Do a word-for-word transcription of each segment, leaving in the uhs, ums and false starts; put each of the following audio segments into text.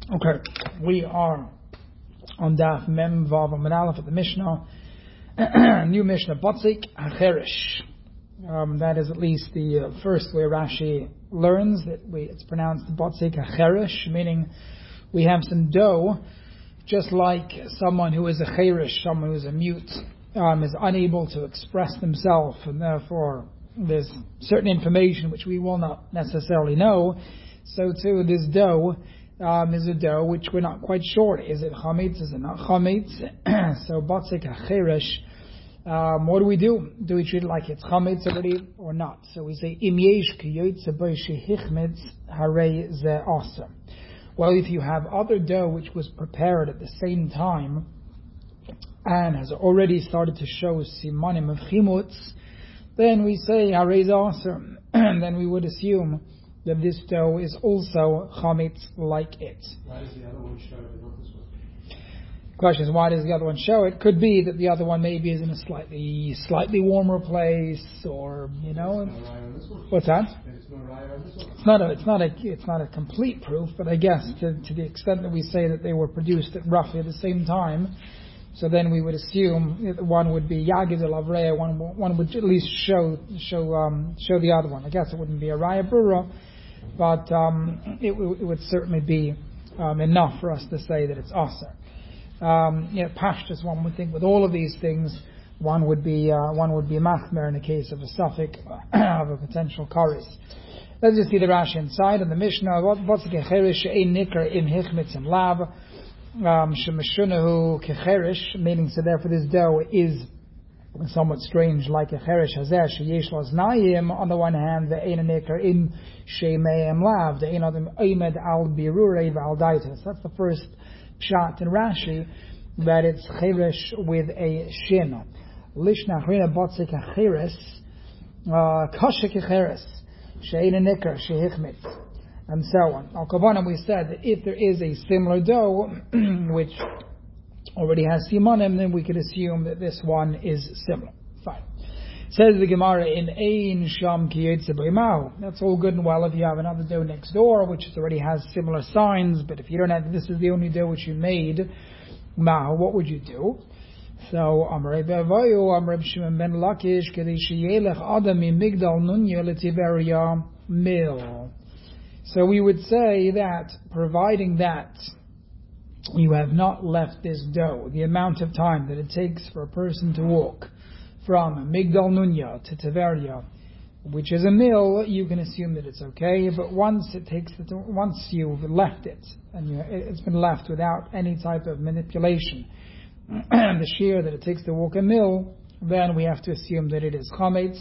Okay, we are on Daf Mem Vav Amud Aleph at the Mishnah, new Mishnah, Botzik HaCherish. Um, that is at least the uh, first way Rashi learns that we, it's pronounced Botzik HaCherish, meaning we have some dough, just like someone who is a cherish, someone who is a mute, um, is unable to express themselves, and therefore there's certain information which we will not necessarily know. So too, this dough um, is a dough which we're not quite sure. Is it chametz? Is it not chametz? So Botzik HaCherish. Um, what do we do? Do we treat it like it's chametz already or not? So we say im yesh ki yotze bo shehichmetz harei ze aser. Well, if you have other dough which was prepared at the same time and has already started to show simanim of chimutz, then we say harei ze aser, and then we would assume that this dough is also chametz like it. Why does the other one show it and not this one? Question is, why does the other one show it? Could be that the other one maybe is in a slightly slightly warmer place, or you know, There's no rye on this one. what's that? There's no rye on this one. It's not a it's not a it's not a complete proof, but I guess to to the extent that we say that they were produced at roughly the same time, so then we would assume that one would be Yagid el Avreya, one one would at least show show um, show the other one. I guess it wouldn't be a Raya Brura, but um, it, it would certainly be um, enough for us to say that it's Aser. Um, you know, Pashtus, one would think with all of these things, one would be uh, one would be machmer in the case of a suffix of a potential karis. Let's just see the Rashi inside on the Mishnah. What's the kecherish ein nikar im hichmitz im lav shemishunahu kecherish, meaning so therefore this dough is somewhat strange, like a cherish hazeh sheyesh lo znayim. On the one hand, the ein nikar im shemeim lav, the ein adam oimed al birurei v'al daitas. That's the first shot in Rashi, that it's cherish with a shin. Lishna achrina botzik hacheres, kasha kecheres, she'ein nikar, shehichmitz, and so on. Al kavanah, we said that if there is a similar dough which already has simanim, then we could assume that this one is similar. Fine. Says the Gemara in Ein Sham Ki Yotze Bo Mahu. That's all good and well if you have another dough next door which already has similar signs, but if you don't have, this is the only dough which you made, Mahu, what would you do? So Amar Bevayu, Amar Shimon ben Lakish, Kedei Sheyelech Adam Migdal Nunya Letiberia Mil. So we would say that, providing that you have not left this dough, the amount of time that it takes for a person to walk from Migdal Nunya to Tiberia, which is a mill, you can assume that it's okay. But once it takes the, once you've left it and you, it's been left without any type of manipulation, the shear that it takes to walk a mill, then we have to assume that it is chametz.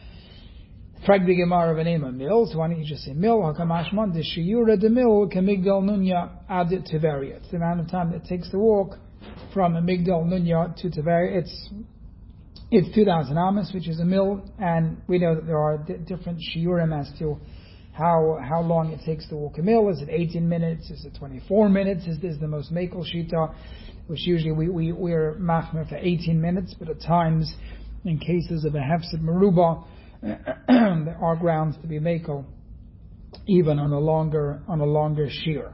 Frag the Gemara of a name of mill. So why don't you just say mill? Hakamashman the shiura de mill can Migdal Nunya ad Tiberia. It's the amount of time that it takes to walk from a Migdal Nunya to Tiberia. It's It's two thousand amas, which is a mil, and we know that there are d- different shiurim as to how how long it takes to walk a mil. Is it eighteen minutes? Is it twenty-four minutes? Is this the most makel shita, which usually we, we, we're machmer for eighteen minutes, but at times, in cases of a hefsid meruba, there are grounds to be makel, even on a longer on a longer shear.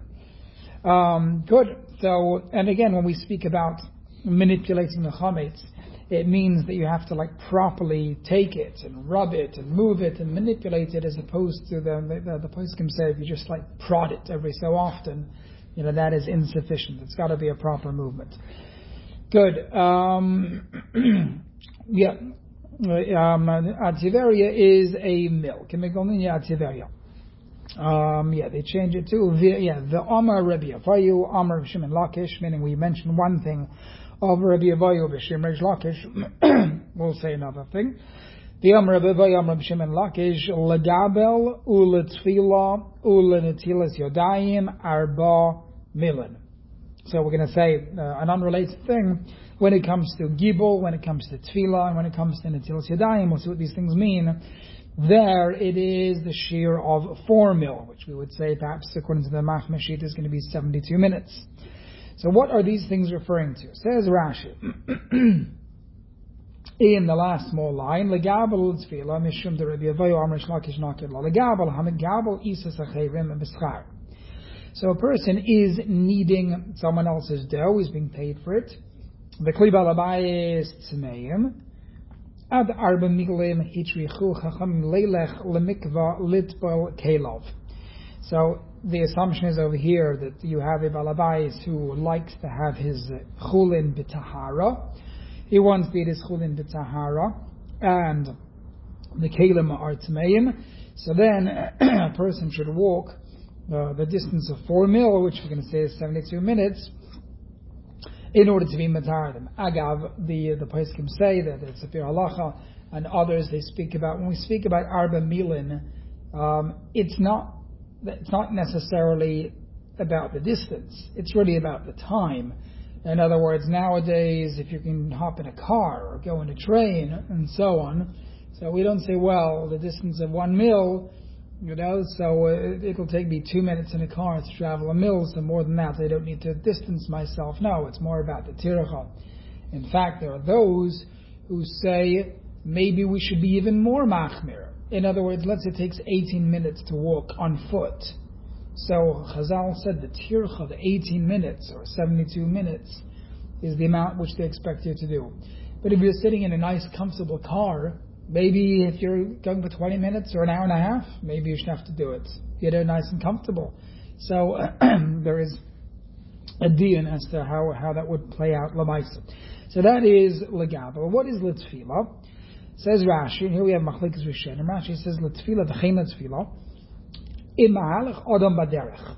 Um, good. So, and again, when we speak about manipulating the chametz, it means that you have to like properly take it and rub it and move it and manipulate it, as opposed to the the, the poskim say if you just like prod it every so often, you know, that is insufficient. It's got to be a proper movement. Good. Um, yeah. Um, Ativeria is a mill. Ativeria. Um, yeah, they change it to the, yeah the Amar Rabbi Avayu, Amar Shimon Lakish, meaning we mentioned one thing of Rabbi Avayu b'Shem Reish Lakish. We'll say another thing. The Amar Rabbi Avayu, Amar Shimon Lakish, legabel uletfila ulenetilas yodayim arba milan. So we're going to say uh, an unrelated thing when it comes to gibel, when it comes to tefillah, and when it comes to netilas yodayim. We'll see what these things mean. There it is the shear of four mil, which we would say perhaps according to the Machmeh sheet is going to be seventy-two minutes. So what are these things referring to? Says Rashi in the last small line, legabel tefillah mishum de Rabbi Avayu Amar Shlokish Naked la legabel hamigabel isas acherim b'schar. So a person is needing someone else's dough, he's being paid for it. The kli balabayis tzmeim. Ad arba miglim hitrichu chacham leilech lemikva litbal kelov. So the assumption is over here that you have a balabayis who likes to have his chulin b'tahara. He wants to eat his chulin b'tahara, and the kelim are tmeim. So then a person should walk uh, the distance of four mil, which we're going to say is seventy-two minutes, in order to be matar them. Agav, the the poskim say that it's a pir halacha, and others they speak about, when we speak about arba milin, um, it's not it's not necessarily about the distance. It's really about the time. In other words, nowadays, if you can hop in a car or go in a train and so on, so we don't say, well, the distance of one mil, you know, so it, it'll take me two minutes in a car to travel a mil, so more than that, I don't need to distance myself. No, it's more about the tircha. In fact, there are those who say maybe we should be even more machmir. In other words, let's say it takes eighteen minutes to walk on foot. So Chazal said the tircha, the eighteen minutes or seventy-two minutes, is the amount which they expect you to do. But if you're sitting in a nice, comfortable car, maybe if you're going for twenty minutes or an hour and a half, maybe you should have to do it. Get it nice and comfortable. So there is a dian as to how, how that would play out lamaisa. So that is legava. What is litfila? Says Rashi, here we have Machlikas Rishonim. Rashi says litfila v'chein litfila im mahalach adam baderech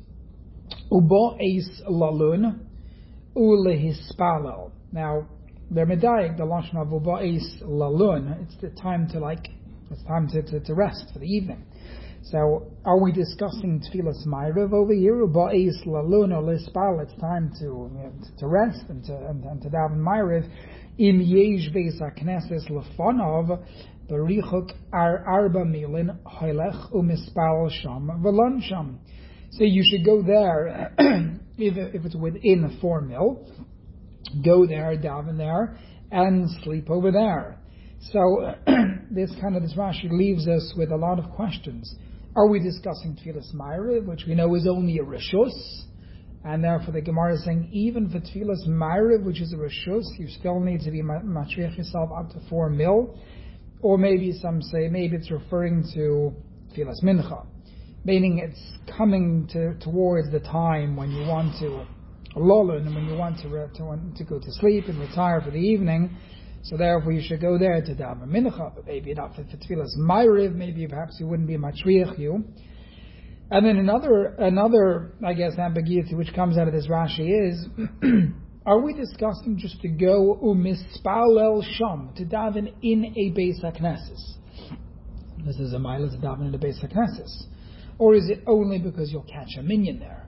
ubo eis lalun ulehispalel. Now, they're medayik the lashon of ubo eis lalun. It's the time to like, it's time to, to, to rest for the evening. So, are we discussing tfilas ma'ariv over here? Ubo eis lalun or lispal. It's time to you know, to rest and to and, and to daven ma'ariv. Im yesh beis hakneses lefanov berichuk ar arba milin hoilech umispal sham v'lon sham. So you should go there if, if it's within four mil. Go there, daven there, and sleep over there. So this kind of this Rashi leaves us with a lot of questions. Are we discussing Tfilas Ma'ariv, which we know is only a Rishus? And therefore the Gemara is saying, even for Tfilas Ma'ariv, which is a Rishus, you still need to be matriach yourself up to four mil. Or maybe some say, maybe it's referring to Tfilas Mincha, meaning it's coming to, towards the time when you want to lolun, and when you want to, to want to go to sleep and retire for the evening. So therefore you should go there to daven mincha, but maybe not for, for tefillas ma'ariv, maybe perhaps you wouldn't be matriach you. And then another, another, I guess, ambiguity which comes out of this Rashi is, are we discussing just to go umispalel sham, to daven in a Beis HaKnesses? This is a mile to daven in a Beis HaKnesses. Or is it only because you'll catch a minyan there?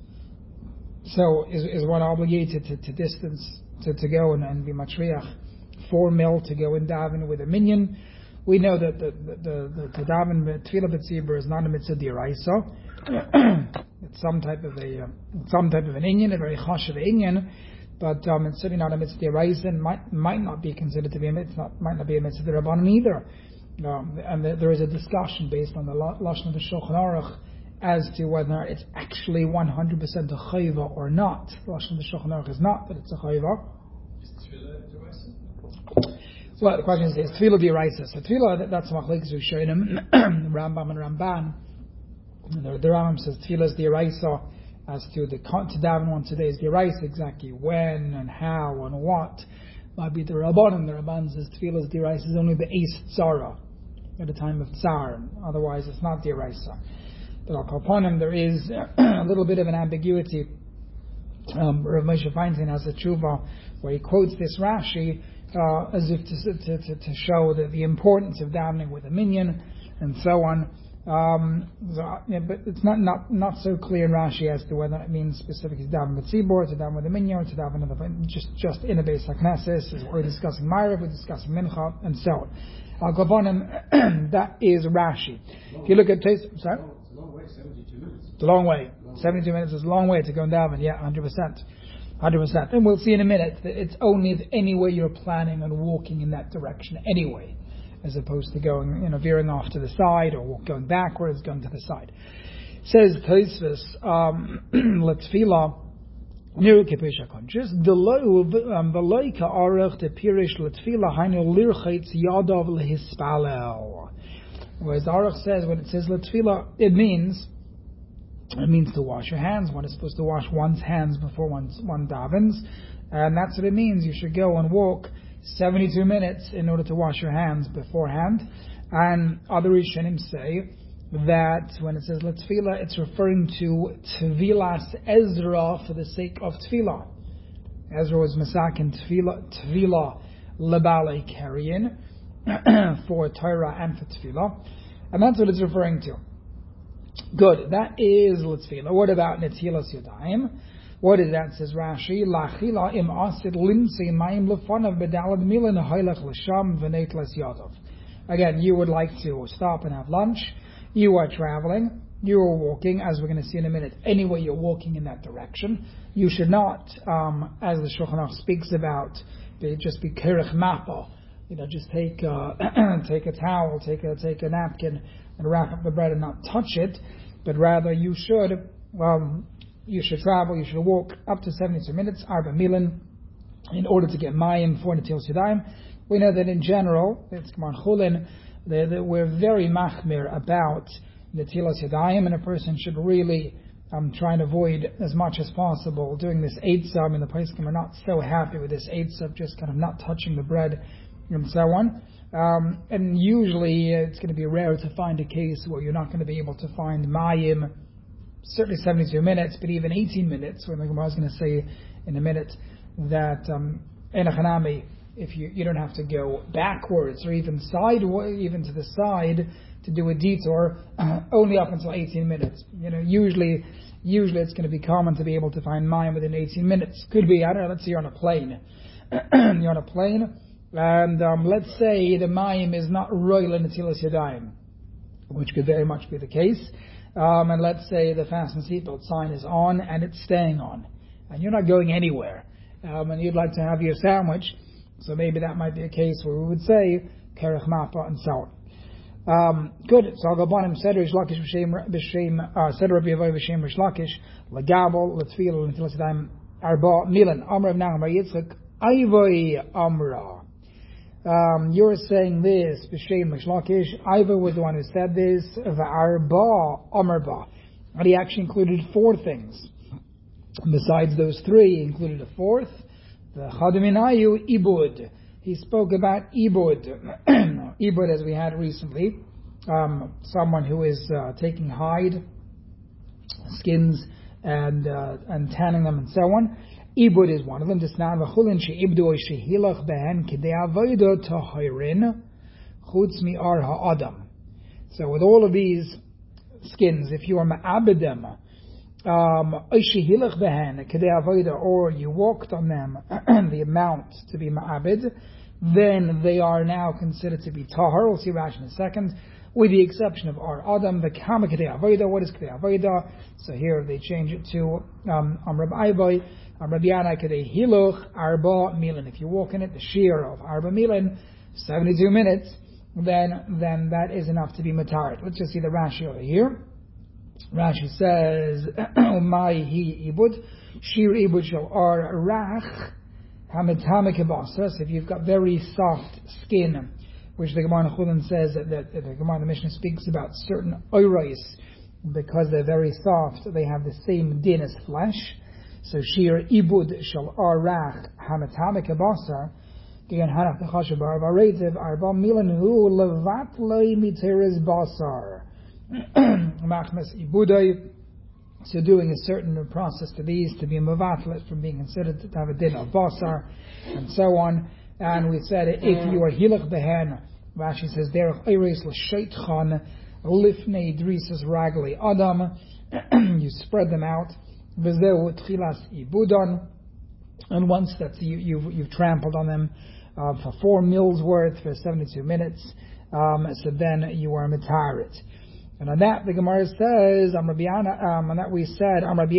So is, is one obligated to, to distance, to, to go and, and be matriach four mil to go and daven with a minyan? We know that the the the, the daven tefillah b'tzibur is not a mitzvah d'oraisa. It's some type of a uh, some type of an inyan, a very chashuv inyan, but um, it's certainly not a mitzvah d'oraisa, and might might not be considered to be a mitzvah, might not be a mitzvah d'rabbanan either. Um, and the, there is a discussion based on the lashon of the Shulchan Aruch as to whether it's actually one hundred percent a chayva or not. The lashon of the Shulchan Aruch is not that it's a chayva. Is tefillah d'oraisa? Well, the question is, is tefillah d'oraisa? So tefillah, that's Machlikas Rishonim, Rambam and Ramban. The, the Rambam says tefillah is d'oraisa as to the to daven one today is d'oraisa, exactly when and how and what. Might be the Rabbanan. The Rabban says tefillah is d'oraisa is only the eis tzara, at the time of tsar. Otherwise, it's not d'oraisa. But I'll call upon him. There is a little bit of an ambiguity. Um, Rav Moshe Feinstein has a tshuva where he quotes this Rashi uh, as if to, to, to, to show that the importance of davening with a minyan and so on. Um, so, yeah, but it's not, not not so clear in Rashi as to whether it means specifically to daven with tzibur, to daven with a minyan, or to daven in the, just just in a Beis HaKnesses. We're discussing Ma'ariv, we're discussing Mincha, and so on. I'll go upon him. That is Rashi. If you look at Tais, sorry. It's a long way, seventy-two minutes. It's a long way. seventy-two minutes is a long way to go and daven. Yeah, one hundred percent. one hundred percent. And we'll see in a minute that it's only if anyway you're planning on walking in that direction anyway, as opposed to going, you know, veering off to the side or going backwards, going to the side. Says Tosfos, um, L'tfila, Niru Kipirish HaKonshus, V'loi ka'arech de Pirish L'tfila, Hainu lirchetz yadav lehispalel. Whereas the Aruch says, when it says L'tfila, it means, it means to wash your hands. One is supposed to wash one's hands before one's, one davens, and that's what it means. You should go and walk seventy-two minutes in order to wash your hands beforehand. And other Rishonim say that when it says L'tfila, it's referring to Tvilas Ezra for the sake of Tfila. Ezra was Masakin Tvila, Tvila Lebale Karyin for Torah and for Tfila. And that's what it's referring to. Good, that is L'tfila. What about Netilas Yadayim? What is that? Says Rashi, Lachila im asid linsei mayim lefanav bedalad milan haylach l'sham v'neitlas yadav. Again, you would like to stop and have lunch. You are traveling. You are walking, as we're going to see in a minute. Anyway, you're walking in that direction. You should not, um, as the Shulchan Aruch speaks about, just be kerech mapa. You know, just take uh, take a towel, take a take a napkin, and wrap up the bread and not touch it. But rather, you should um, you should travel. You should walk up to seventy-two minutes, arba milan, in order to get mayim for Netilas Yadayim. We know that in general, it's Gemara Chulin, that we're very machmir about Netilas Yadayim, and a person should really um, try and avoid as much as possible doing this eitzah. I mean, the Poskim are not so happy with this eitzah of just kind of not touching the bread and so on. Um, and usually uh, it's going to be rare to find a case where you're not going to be able to find mayim, certainly seventy-two minutes, but even eighteen minutes, when the Gemara is going to say in a minute that um, enachanami, if you, you don't have to go backwards or even sideways, even to the side to do a detour, uh, only up until eighteen minutes. You know, usually, usually it's going to be common to be able to find mayim within eighteen minutes. Could be, I don't know, let's say you're on a plane. You're on a plane, and um, let's say the mayim is not royal Netilas Yadayim, which could very much be the case. Um, and let's say the fasten seatbelt sign is on and it's staying on, and you're not going anywhere, um, and you'd like to have your sandwich. So maybe that might be a case where we would say kerech mapa and so on. Um, good. So I'll go on. Seder Rish Lakish b'shem Seder Rabbi Yavoy b'shem Rish Lakish legabel letfil Netilas Yadayim arba milan Amar of Nachman bar Yitzchak Ayvoy Amra. Um, you're saying this b'shem Rish Lakish. Ayvoy was the one who said this. V'arba Amarba. And he actually included four things. Besides those three, he included a fourth. The Chadaminayu Ibud. He spoke about Ibud. Ibud, as we had recently, um, someone who is uh, taking hide, skins, and uh, and tanning them and so on. Ibud is one of them. Disnan v'chulin she'ibdu shehilach behen kidei avoda tahirin chutz mi'ar ha'adam. So with all of these skins, if you are ma'abed them, Um, or you walked on them the amount to be ma'abid, then they are now considered to be tahar. We'll see Rashi in a second, with the exception of our adam, the kama kedei avoda. What is kedei avoda? So here they change it to um Rabbi Ayboy, Rabbi Yana kedei hiluch arba milan. If you walk in it, the shear of arba milan, seventy-two minutes, then then that is enough to be matarit. Let's just see the Rashi over here. Rashi says, "My he ibud shir ibud shal ar rach hametame kebasa." So if you've got very soft skin, which the Gemara Chulin says that, that, that the Gemara the Mishnah speaks about certain oiros, because they're very soft, they have the same din as flesh. So shir ibud shal ar rach hametame kebasa. Again, hanach techashav arvaretiv arba milan hu levat loy miteres basar. Machmas ibudai. So doing a certain process to these to be mevatlet from being considered to have a din of basar and so on. And we said if you are hilach behen, Rashi says derech eires l'sheitchan lifnei drisas ragli adam. You spread them out. V'zeu tchilas ibudon. And once that's you, you've you've trampled on them uh, for four mils worth for seventy-two minutes. Um, so then you are mitarit. And on that, the Gemara says, um, on that we said,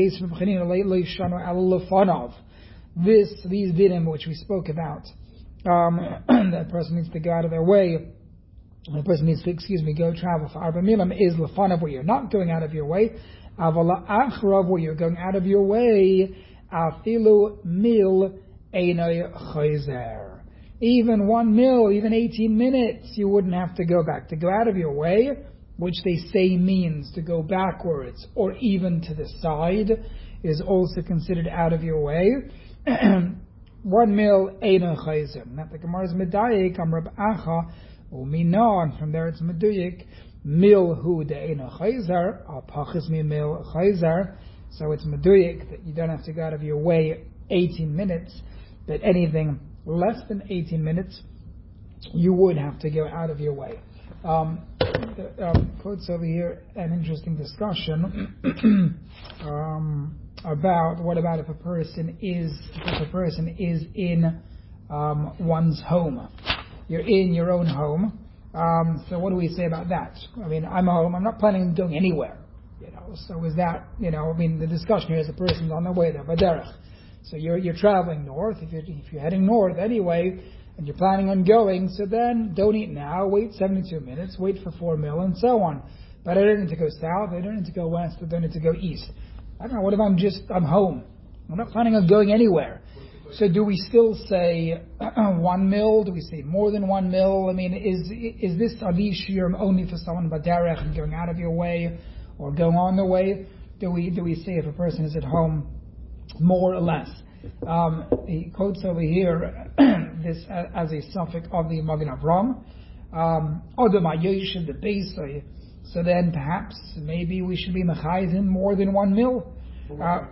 this, these dinim which we spoke about, um, that person needs to go out of their way the person needs to, excuse me, go travel for arba milim is lefanav, where you're not going out of your way, avala achrav, where you're going out of your way, afilu mil einay chayzer. Even one mil, even eighteen minutes, you wouldn't have to go back. To go out of your way, which they say means to go backwards or even to the side, is also considered out of your way. One mil einay chayzer. Now the Gemara is medayik am Rab Acha. And from there it's meduyik mil hu de'ena chayzer al pachis mi mil chayzer. So it's meduyik that you don't have to go out of your way eighteen minutes, but anything less than eighteen minutes you would have to go out of your way. Um, the, um, quotes over here an interesting discussion um, about what about if a person is if a person is in um, one's home. You're in your own home. Um, so what do we say about that? I mean, I'm home. I'm not planning on going anywhere. You know. So is that, you know, I mean, the discussion here is the person's on their way there, Baderech. So you're you're traveling north. If you're if you're heading north anyway, and you're planning on going, so then don't eat now. Wait seventy-two minutes. Wait for four mil and so on. But I don't need to go south. I don't need to go west. I don't need to go east. I don't know. What if I'm just I'm home? I'm not planning on going anywhere. So do we still say uh, one mil? Do we say more than one mil? I mean, is is this alish shirim only for someone baderech and going out of your way, or going on the way? Do we do we say if a person is at home, more or less? Um, he quotes over here this uh, as a suffix of the Magen Avram. Odom Ayosh the base. So then perhaps maybe we should be mechayim more than one mil. Uh,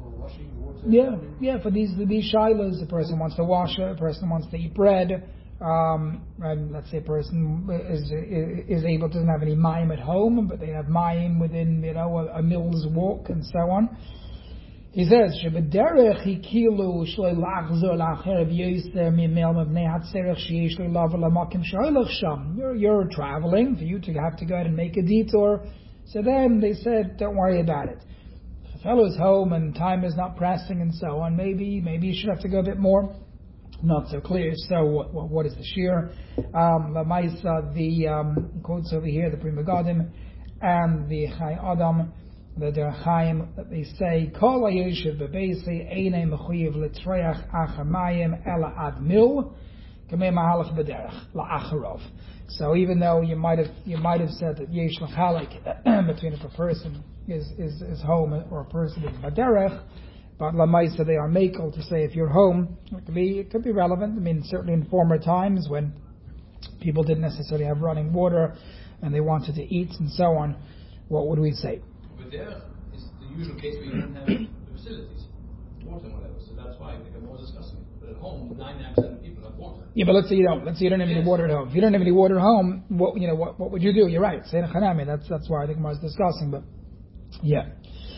Yeah, yeah. For these these shilas, a person wants to wash it, a person wants to eat bread, um, and let's say a person is is able doesn't have any mayim at home, but they have mayim within you know a, a mill's walk and so on. He says, "Shebederech hikilu shloi lachzor lacherev yoser mimel mevnei hatzerech sheyesh lo lav lamakim shoylach sham." You're you're traveling for you to have to go ahead and make a detour. So then they said, "Don't worry about it. The fellow's home and time is not pressing and so on. Maybe, maybe you should have to go a bit more." Not so clear. So, what, what, what is the shear? Um, the Maisa, the um, quotes over here, the Pri Megadim, and the Chai Adam, the Der Chaim, that they say, "Kol hayoshev bebeisi einay mechuyev l'treach achamayim ela ad mil kamei mahalach b'derech la'acharov." So, even though you might have you might have said that yesh l'chalik between if a person is, is, is home or a person is baderech, but lamaisa they are makel to say if you're home, it could be it could be relevant. I mean, certainly in former times when people didn't necessarily have running water and they wanted to eat and so on, what would we say? Baderech is the usual case where you don't have the facilities, water and whatever. So that's why they are more discussing. But at home, ninety-nine percent of people have water. Yeah, but let's say you don't. Let's say you don't have yes. any water at home. If you don't have any water at home, what you know, what, what would you do? You're right. Say Chanami. That's that's why I think I was discussing, but. Yeah.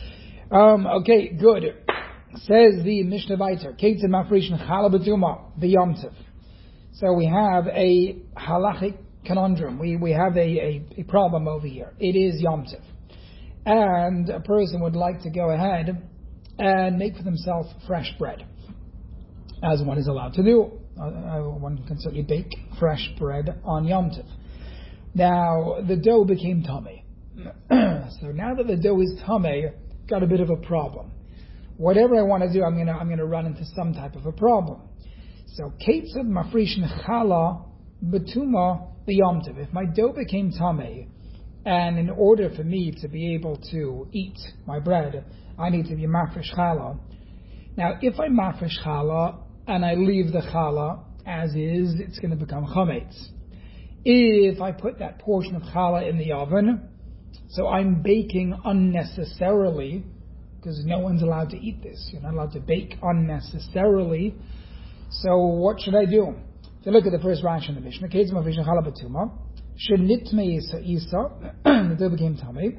Um, okay, good. Says the Mishnah Vayter, Keitzid Mafrish Chala B'Tuma, the Yom Tov. So we have a halachic conundrum. We we have a, a, a problem over here. It is Yom Tov. And a person would like to go ahead and make for themselves fresh bread, as one is allowed to do. Uh, one can certainly bake fresh bread on Yom Tov. Now, the dough became tummy. So now that the dough is tameh, got a bit of a problem. Whatever I want to do, I'm gonna I'm gonna run into some type of a problem. So keitzad mafrish nechala betuma b'yom tov. If my dough became tameh, and in order for me to be able to eat my bread, I need to be mafresh challah. Now, if I mafresh challah and I leave the challah as is, it's going to become chametz. If I put that portion of challah in the oven, so I'm baking unnecessarily, because no one's allowed to eat this. You're not allowed to bake unnecessarily. So what should I do? If you look at the first Rashi in the Mishnah, Keitzad Mafrish Chala B'Tuma, Shenitmei Isa Isa, the dough became tummy.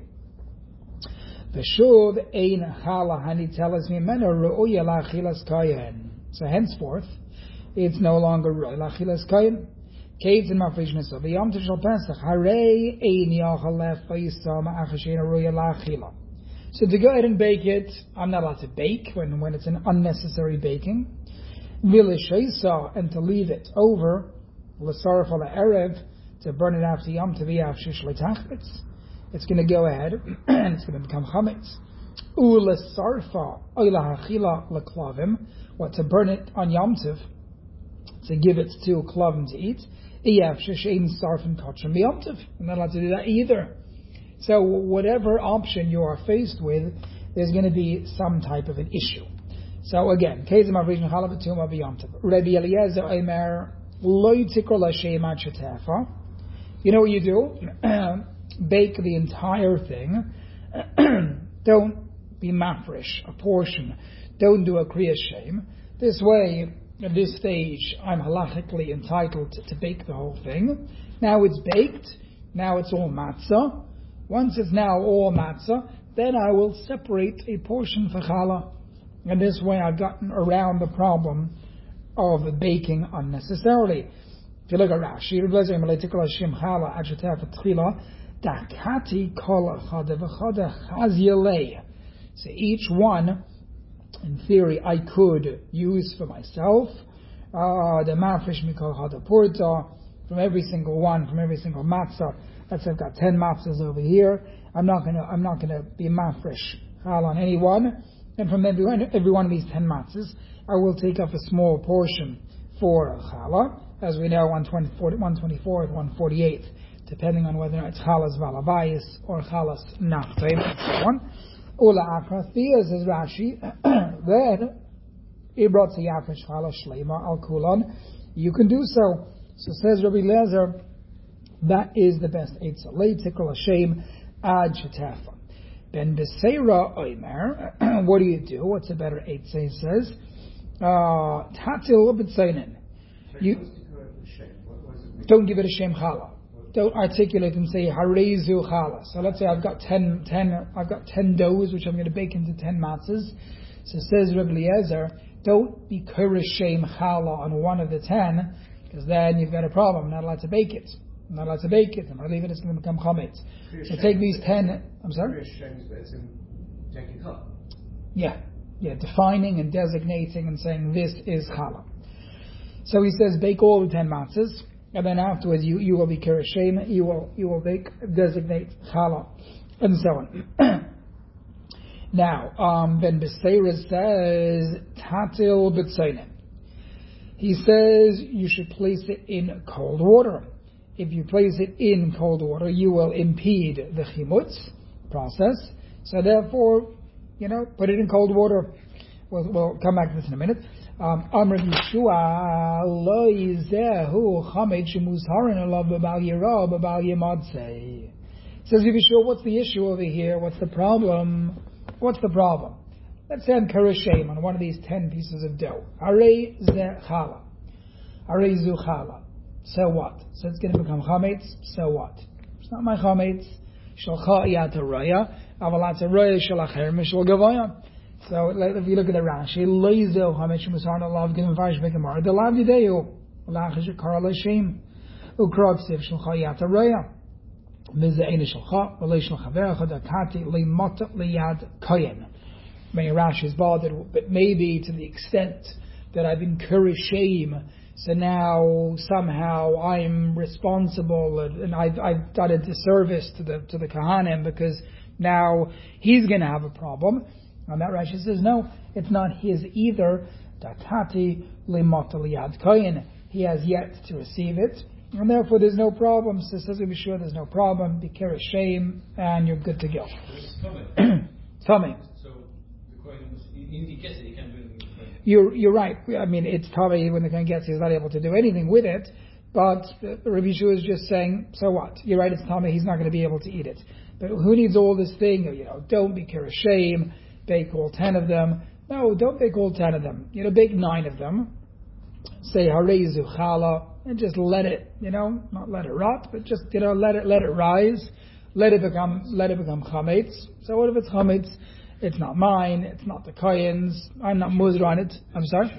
V'shuv ein chala hani telas mimena ru'uya la'achilas kayin. So henceforth, it's no longer ru'uya la'achilas kayin. Keitzad Mafrish Nisa v'yom tov shel Pesach harei ein yachal lefayisa ma'achashena ru'uya la'achila. So to go ahead and bake it, I'm not allowed to bake when, when it's an unnecessary baking. V'lishaisa, and to leave it over, l'saraf ala erev, to burn it after Yom Tov, it's going to go ahead and it's going to become chametz. Ula sarfa oila hachila leklavim, what to burn it on Yom Tov, to give it to klavim to eat. Iyaf sheshein sarfin kachim Yom Tov. I'm not allowed to do that either. So whatever option you are faced with, there's going to be some type of an issue. So again, kezim avrishin chalav b'tum of Yom Tov. Rabbi Eliezer Omer lo yitikor l'shem ad shetefa. You know what you do? Bake the entire thing. Don't be mafresh, a portion. Don't do a kriya shem. This way, at this stage, I'm halachically entitled to, to bake the whole thing. Now it's baked. Now it's all matzah. Once it's now all matzah, then I will separate a portion for challah. And this way I've gotten around the problem of baking unnecessarily. If you look at Rashi, so each one, in theory, I could use for myself. Uh, the mafresh mikol hadapurta, from every single one, from every single matzah. Let's say I've got ten matzahs over here. I'm not gonna, I'm not gonna be mafresh chal on any one. And from every one, every one of these ten matzahs, I will take up a small portion for challah. As we know, one twenty-fourth, one forty-eighth, depending on whether it's chalas valabayis or chalas nachtaim, and so on. Ula akrathia, says Rashi, then ibrat yafish chalas shleima al kulon. You can do so. So says Rabbi Lezer, that is the best eitzah. Lei tikol hashem ad shetafa. Ben beseira oimer. What do you do? What's a better eitzah? He says, tatil b'tzainin. You don't give it a shem challah. Don't articulate and say harezu challah. So let's say I've got ten, ten, I've got ten doughs which I'm going to bake into ten matzahs. So says Rabbi Eliezer, don't be kurish shem challah on one of the ten, because then you've got a problem. I'm not allowed to bake it. I'm not allowed to bake it. I'm going to leave it. It's going to become chametz. So take these ten. I'm sorry. Yeah, yeah, defining and designating and saying this is challah. So he says bake all the ten matzahs. And then afterwards, you, you will be kirashem, you will you will make, designate challah, and so on. Now, um, Ben Beseira says tatil b'tzainin. He says you should place it in cold water. If you place it in cold water, you will impede the chimutz process. So therefore, you know, put it in cold water. We'll, we'll come back to this in a minute. Amr Yeshua lo yizehu chamech muzharin alav b'bal yirah b'bal yimadsei. Says Yeshua, what's the issue over here? What's the problem? What's the problem? Let's say I'm karashem on one of these ten pieces of dough. Arei ze chala. Arei zu chala. So what? So it's going to become chametz. So what? It's not my chametz. Shalcha iyat haraya. Avalat haraya shalacher mishal gavaya. So if you look at the Rashi, Leizel Hamesh Musarna Love Given Varish Bekamar, the Lav Yideu, Lachish Karla Shem, Ukrog Siv Shulchayat Araya, Mizaina Shulcha, Relation Chavercha, Dakati, Limota Liad Koyen. May Rashi is bothered, but maybe to the extent that I've incurred shame, so now somehow I'm responsible and I've, I've done a disservice to the to the Kahanim because now he's going to have a problem. And that Rashi says, no, it's not his either. Dakati limot liyad koyin. He has yet to receive it. And therefore there's no problem. So says, be sure there's no problem. Be care of shame, and you're good to go. Tummy. So the koyin, he gets it, he can't do anything with it. You're, you're right. I mean, it's tummy when the koyin gets it, he's not able to do anything with it. But Rabbi Yeshua is just saying, so what? You're right, it's tummy, he's not going to be able to eat it. But who needs all this thing? You know, don't be care of shame. Bake all ten of them. No, don't bake all ten of them. You know, bake nine of them. Say harezu chala, and just let it, you know, not let it rot, but just, you know, let it let it rise. Let it become let it become chametz. So what if it's chametz? It's not mine. It's not the kohen's. I'm not muzr on it. I'm sorry.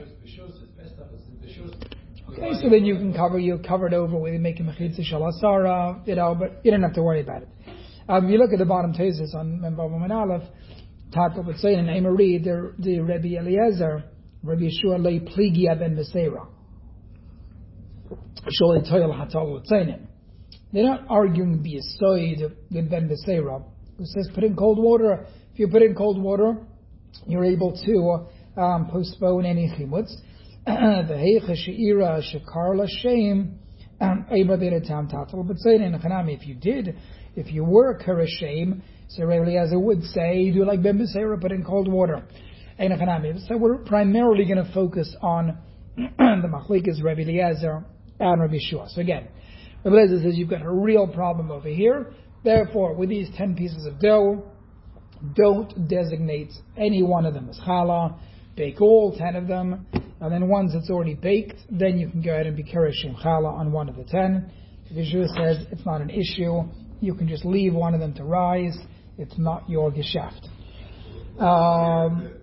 Okay, so then you can cover you cover it over with making mechitza shalasara, you know, but you don't have to worry about it. Um, you look at the bottom tesis on Memvav Aleph. Tatel would say in Amari, the, the Rabbi Eliezer, Rabbi Yeshua lei pligia ben Beseira. Sholi toil hatal l'tzeinim. They're not arguing b'yisoid with Ben Beseira, who says put in cold water. If you put in cold water, you're able to um, postpone any chimutz. The heicha she'ira shekar l'shem eibadei tam tatal b'tzein chanami. If you did, if you were karashem, so Rabbi Eliezer would say do like Ben Beseira, put in cold water. So we're primarily going to focus on the machlekes Rabbi Eliezer and Rabbi Shua. So again, Rabbi Eliezer says you've got a real problem over here. Therefore, with these ten pieces of dough, don't designate any one of them as challah. Bake all ten of them, and then once it's already baked, then you can go ahead and be kereshim challah on one of the ten. Rabbi Shua says it's not an issue. You can just leave one of them to rise. It's not your geschäft. Um,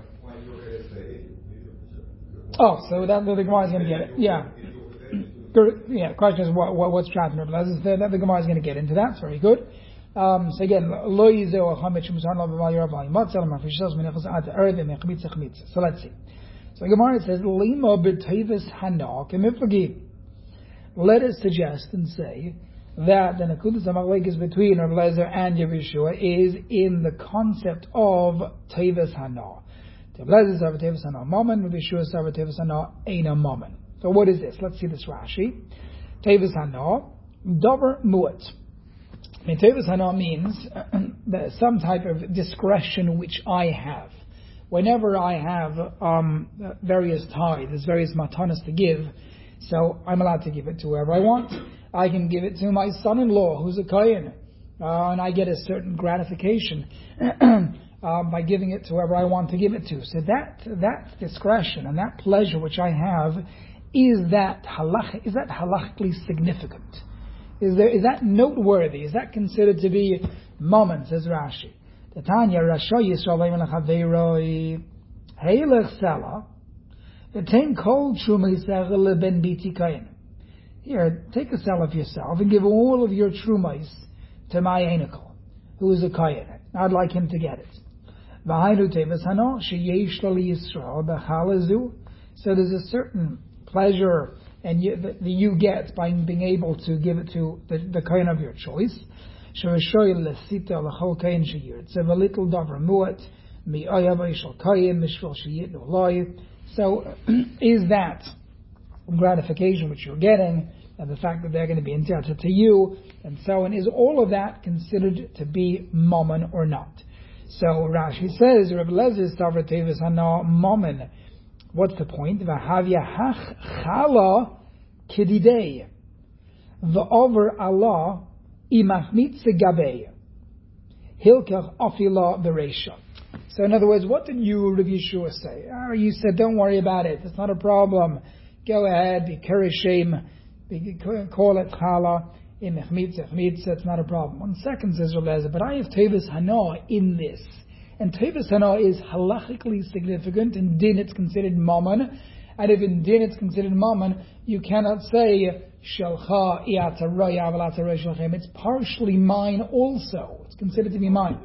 Oh, so that the Gemara is going to get it. Yeah, yeah. Question is what, what what's trapped in the that the Gemara is going to get into that. It's very good. Um, so again, lo yizeu achamit shemusar lo b'val yirav b'alimatzel ma'afishos minechos ad erev mechmitz chmitz. So let's see. So the Gemara says lima b'tevis hana kemiflagi. Let us suggest and say that the nekudas hamachlekes between Rabbi Eliezer and Rabbi Shua is in the concept of tevis hana. So what is this? Let's see this Rashi. Tevis hana, davar muat. Tevis hana means uh, some type of discretion which I have. Whenever I have um, various tithes, various matanas to give, so I'm allowed to give it to whoever I want. I can give it to my son-in-law, who's a kohen, uh, and I get a certain gratification. Uh, by giving it to whoever I want to give it to. So that that discretion and that pleasure which I have, is that halach, is that halachically significant? Is there is that noteworthy? Is that considered to be moment, says Rashi? Tanya Rasha Yisrael Lechaveiroi Heilech Sela Etain Kol Truma Ben Biti Kain. Here, take a sell of yourself and give all of your trumais to my Einikel, who is a Kain. I'd like him to get it. So there's a certain pleasure and you, that you get by being able to give it to the, the kohen of your choice. It's a little davar muat. So is that gratification which you're getting, and the fact that they're going to be entitled to you, and so on, is all of that considered to be mammon or not? So Rashi says, Rabbi Eliezer Stavra Tevis Hana mammon. What's the point? V'havya hach chala kididei v'over Allah imachmitz gabei hilkach afila bereisha. So in other words, what did you, Rabbi Yeshua, say? Oh, you said, don't worry about it. It's not a problem. Go ahead, be kereshim, call it chala. In Mechmitza, Mechmitza, it's not a problem. One second, says Rabbi Eliezer, but I have Tevis Hana in this. And Tevis Hana is halachically significant. In Din it's considered mammon. And if in Din it's considered mammon, you cannot say, Shelcha Iata Roya Avalata Roy Shelchem. It's partially mine also. It's considered to be mine.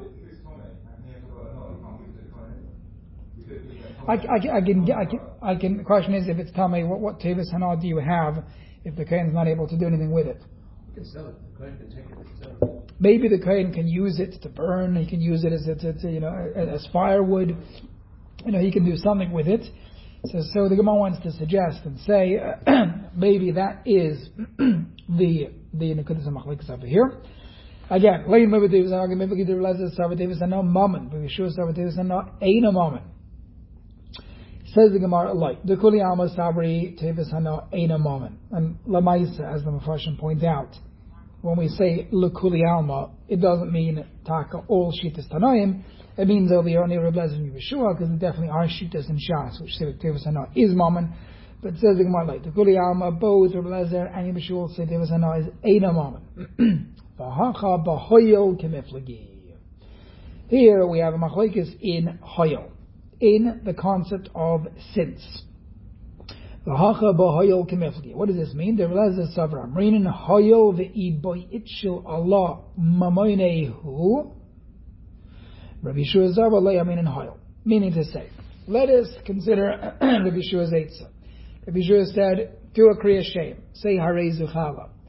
I, I, I, can, I, can, I can, the question is, if it's Tamei, what, what Tevis Hana do you have if the Kohen is not able to do anything with it? Can sell it. The Kohen can take it and sell it. Maybe the Kohen can use it to burn. He can use it as, a, to, you know, as firewood. You know, he can do something with it. So, so the Gemara wants to suggest and say uh, maybe that is the the Nekudas HaMachlekes over here. Again, Lein Mebet Davis Hanagim Mebet Davis Sarvat Davis Hana Mammon. But Yeshua Sarvat Davis Hana Eina Mammon. Says the Gemara, like the Kuli Alma Sabri Tevis Hana Eina Mammon. And Lamaisa, as the Mepharshim point out, when we say Lekuli Alma, it doesn't mean Taka all Shitas Tanaim. It means over here only Rabbi Eliezer and Yeshua, because there definitely are Shitas and Shas, which say Tevis Hana is Mammon. But it says the Gemara, like the Kuli Alma, both Rabbi Eliezer and Yeshua say Tevis Hana is Eina Mammon. V'hacha b'hoyel kemiflagi. Here we have a machlekes in hoyel, in the concept of since. V'hacha b'hoyel kemiflagi. What does this mean? The Rabbi Eliezer Savra Amrinin hoyel ve'iboy itchil Allah mamoinehu. Rabbi Yeshua Zavra le'amin in hoyel. Meaning to say, let us consider Rabbi Yeshua's eitzah. Rabbi Yeshua said, do a kriya shem, say harei zuchala.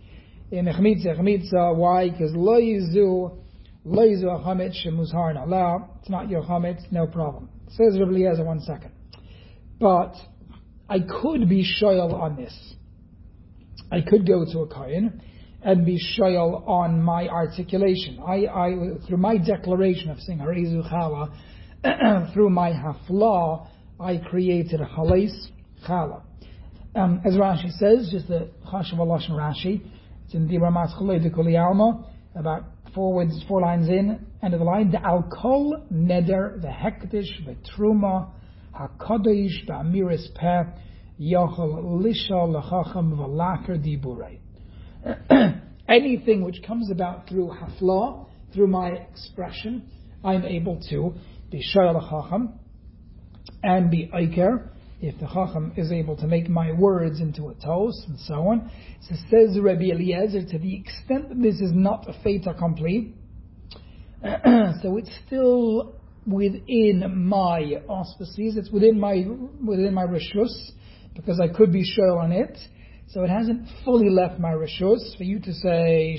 in chmitza, chmitza. Why? Because lo yizu, lo yizu a chametz shemuzhar na'ala. It's not your chametz, no problem. Says Rabbi Eliezer, one second. But I could be shoyal on this. I could go to a kohen and be shoyal on my articulation. I, I, through my declaration of saying Harizu Chala, through my hafla, I created a chalais chala. Um, as Rashi says, just the chashav lashon Rashi, it's in the Ramat Chalei de Kuli Alma, about four words, four lines in, end of the line. The alkol neder the hektish v'truma hakadosh ba'amiris peh yachol lishal lechacham v'laker diburei. Anything which comes about through hafla, through my expression, I'm able to be shoyal lechacham and be aiker, if the chacham is able to make my words into a toast and so on. So says Rabbi Eliezer, to the extent that this is not a fait accompli, so it's still within my auspices, it's within my within my rishus, because I could be shoyal on it. So it hasn't fully left my rishus for you to say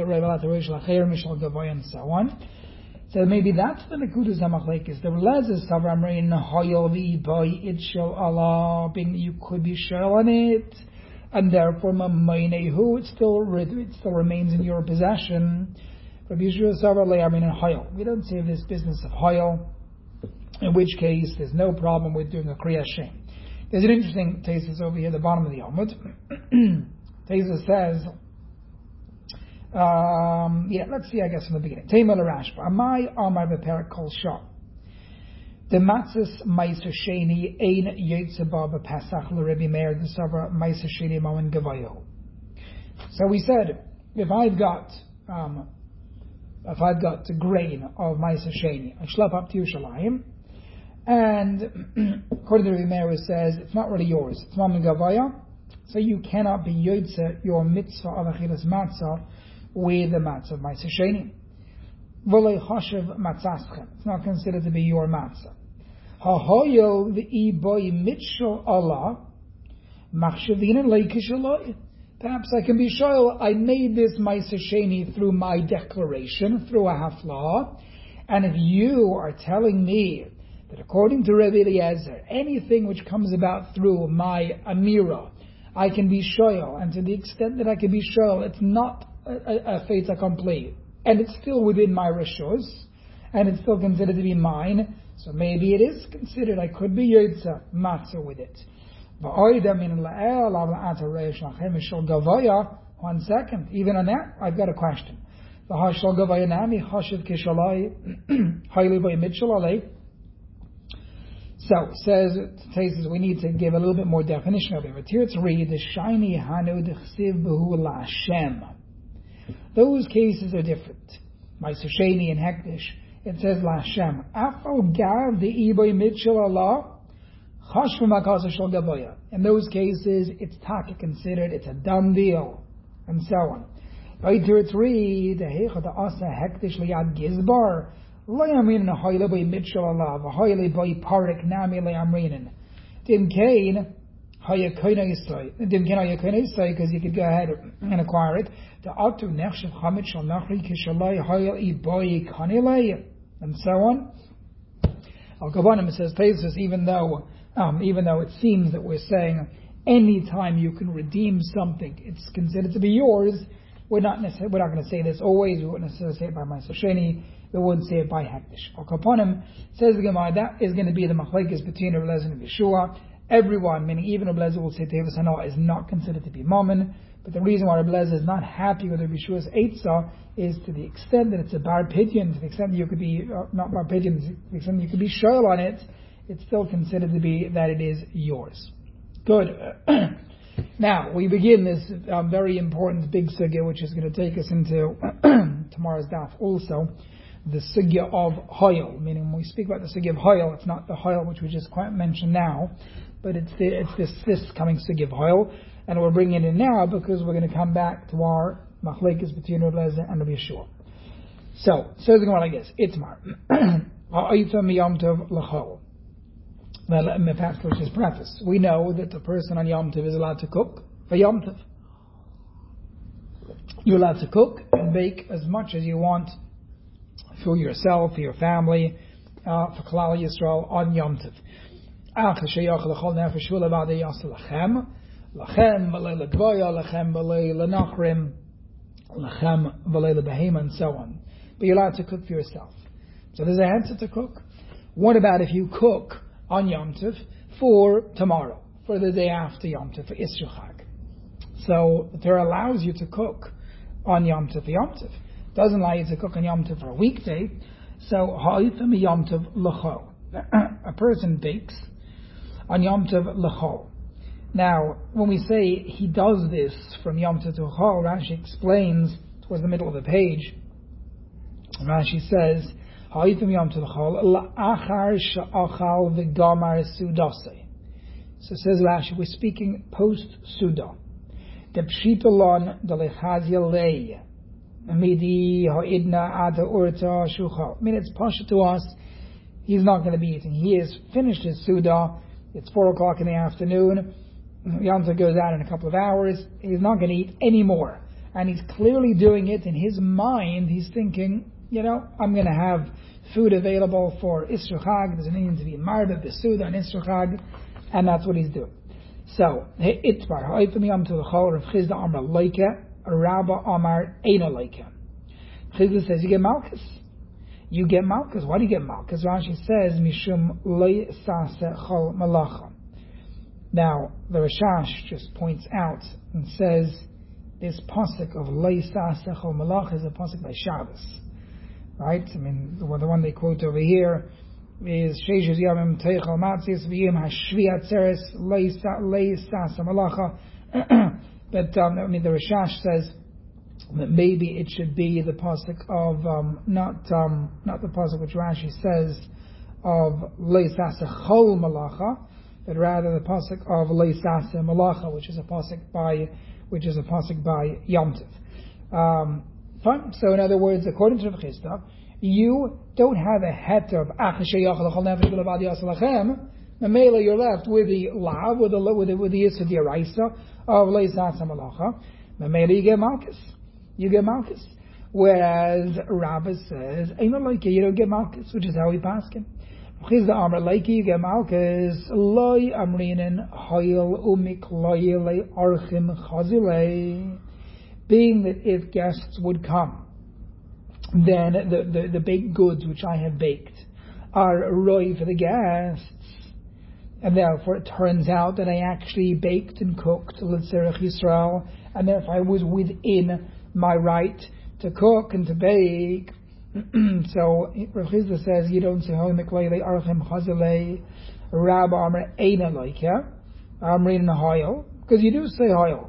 and so on. So maybe that's the Nekudas HaMachlekes. The Relez Savramrein Hoyol V'Iboy It Shel Allah, being that you could be shoyal on it, and therefore Mamaynehu, it still it still remains in your possession. Rabbi Yeshua Savralei Amin Hoyol. We don't say this business of Hoyol, in which case there's no problem with doing a Kriya Shem. There's an interesting thesis over here at the bottom of the Yomud. Thesis says, Um, yeah, let's see, I guess, from the beginning. Tema l'Rashba. Amai amar b'perak kol shah. The matzis ma'aser sheni ein yotzeba b'pesach l'Rebbi Meir d'savra ma'aser sheni ma'an gavayo. So we said, if I've got, um, if I've got a grain of ma'aser sheni, I schlep up to Yerushalayim, and according to Rebbi Meir, it says it's not really yours. It's ma'an gavaya, so you cannot be yotze your mitzvah of achilas matzah with the matzah of Ma'aser Sheni. V'lei chashav matzaschem. It's not considered to be your matzah. Ha'hoyel v'i boi mitshel Allah machshavin leikish Eloi. Perhaps I can be shoyal. I made this Ma'aser Sheni through my declaration, through a hafla, and if you are telling me that according to Rabbi Eliezer, anything which comes about through my amira, I can be shoyal, and to the extent that I can be shoyal, it's not a, a, a fait accompli, and it's still within my rishos, and it's still considered to be mine, so maybe it is considered, I could be yotza matzah with it. One second, even on that, I've got a question. So, says, says we need to give a little bit more definition of it. But here it's read, the shiny hanu d'chsiv behu la'ashem. Those cases are different. Ma'aser Sheni and Hektish, it says la'ashem. Afal gav de'iboy mitchel Allah, chash v'makasa shal gavoya. In those cases, it's taka considered, it's a done deal, and so on. Right here it's read, the heicha da'asa Hektish liyad gizbar, lo yamrin ha'hoyle boy mitchel Allah, v'hoyle boy parik nami lo yamrinin. Dim kain, ha'yakoina yisai. Dim kain ha'yakoina yisai, because you could go ahead and acquire it. The atu nechshav chamit shal nachri kishalai ha'yel boy kanilei, and so on. Al Kabanim says, Tesis, even though, um, even though it seems that we're saying any time you can redeem something, it's considered to be yours. We're not necessarily, we're not going to say this always. We wouldn't necessarily say it by Ma'aser Sheni. We wouldn't say it by Hektish. Al Kapanim says the Gemara, that is going to be the machlekes between Rabbi Eliezer and Yeshua. Everyone, meaning even Rabbi Eliezer, will say Tevis Hana is not considered to be mammon. But the reason why Rabbi Eliezer is not happy with Rabbi Yeshua's Eitzah is to the extent that it's a bar pidyon, to the extent that you could be, uh, not bar pidyon, to the extent that you could be shoyal on it, it's still considered to be that it is yours. Good. Now, we begin this um, very important big sugya, which is going to take us into tomorrow's daf also, the sugya of Hoyel. Meaning, when we speak about the sugya of Hoyel, it's not the Hoyel which we just quite mentioned now, but it's the, it's this, this coming sugya of Hoyel, and we're bringing it in now because we're going to come back to our machlekes between Rabbi Eliezer and Rabbi Yeshua. So, says the Gemara like this, Itmar, ha'ayta miyam tov l'chol. Well, perhaps let's just preface. We know that the person on Yom Tov is allowed to cook for Yom Tov. You're allowed to cook and bake as much as you want for yourself, for your family, uh, for Klal Yisrael on Yom Tov. Lachem v'lei legvoya, lachem v'lei lenachrim, lachem v'lei lebehema, and so on. But you're allowed to cook for yourself. So there's a answer to cook. What about if you cook on Yom Tov for tomorrow, for the day after Yom Tov, for Isser Chag? So the Torah allows you to cook on Yom Tov for Yom Tov. Doesn't allow you to cook on Yom Tov for a weekday. So ha'ifim Yom Tov l'chol. A person bakes on Yom Tov l'chol. Now, when we say he does this from Yom Tov to Chol, Rashi explains towards the middle of the page. Rashi says, "Ha'ifim Yom Tov Chol la'achar she'achal v'gamar sudase." So says Rashi, we're speaking post Suda. The pshitolon delechazia lei midi ha'idna ada urta shuchal. I mean, it's pasha to us. He's not going to be eating. He has finished his Suda. It's four o'clock in the afternoon. Yom Tov goes out in a couple of hours. He's not going to eat anymore. And he's clearly doing it in his mind. He's thinking, you know, I'm going to have food available for Isser Chag. There's a need to be marba, besuda, and Isser Chag. And that's what he's doing. So, Itbar, ha'ifim Yom Tov l'chol, Rav Chizda Amar Leike, Rabba Amar Eina Leike. Chizda says, you get malchus. You get malchus. Why do you get malchus? Rashi says, Mishum Lei Sase Chol Malacha. Now, the Rashash just points out and says, this pasuk of Lei Sase Chol Malacha is a pasuk by Shabbos. Right? I mean, the, the one they quote over here is Sheishes Yamim Teichel Matzis V'yim Hashvi Atzeres Lei Sase Malacha. But, um, I mean, the Rashash says that maybe it should be the pasuk of, um, not, um, not the pasuk which Rashi says of Lei Sase Chol Malacha, but rather the pasuk of Lei Sase Malacha, which is a pasuk by, which is a pasuk by Yom Tov. Um, fine. So, in other words, according to Rav Chizda, you don't have a het of Ach Sheyach L'Chol Nefesh V'Levad Yaseh Lachem. Mamela, you're left with the lav, with the with the with the Yisud Yeraisa of Lei Sase Malacha. Mamela, you get malchus. You get malchus. Whereas Rabbah says, Eina Leike, you don't get malchus, which is how we paskin. Chizda Amar Leike, you get malchus. Loi Amrinin Hoyel Umikloyele Archim Chazile. Being that if guests would come, then the, the, the baked goods which I have baked are roi for the guests. And therefore it turns out that I actually baked and cooked L'Tzerech Yisrael, and therefore I was within my right to cook and to bake. So Rav Chizda says you don't say Hoy Mikleile Archem Chazalei Rab Amr Eina Leike Amrin Hoyel, because you do say Hoyel.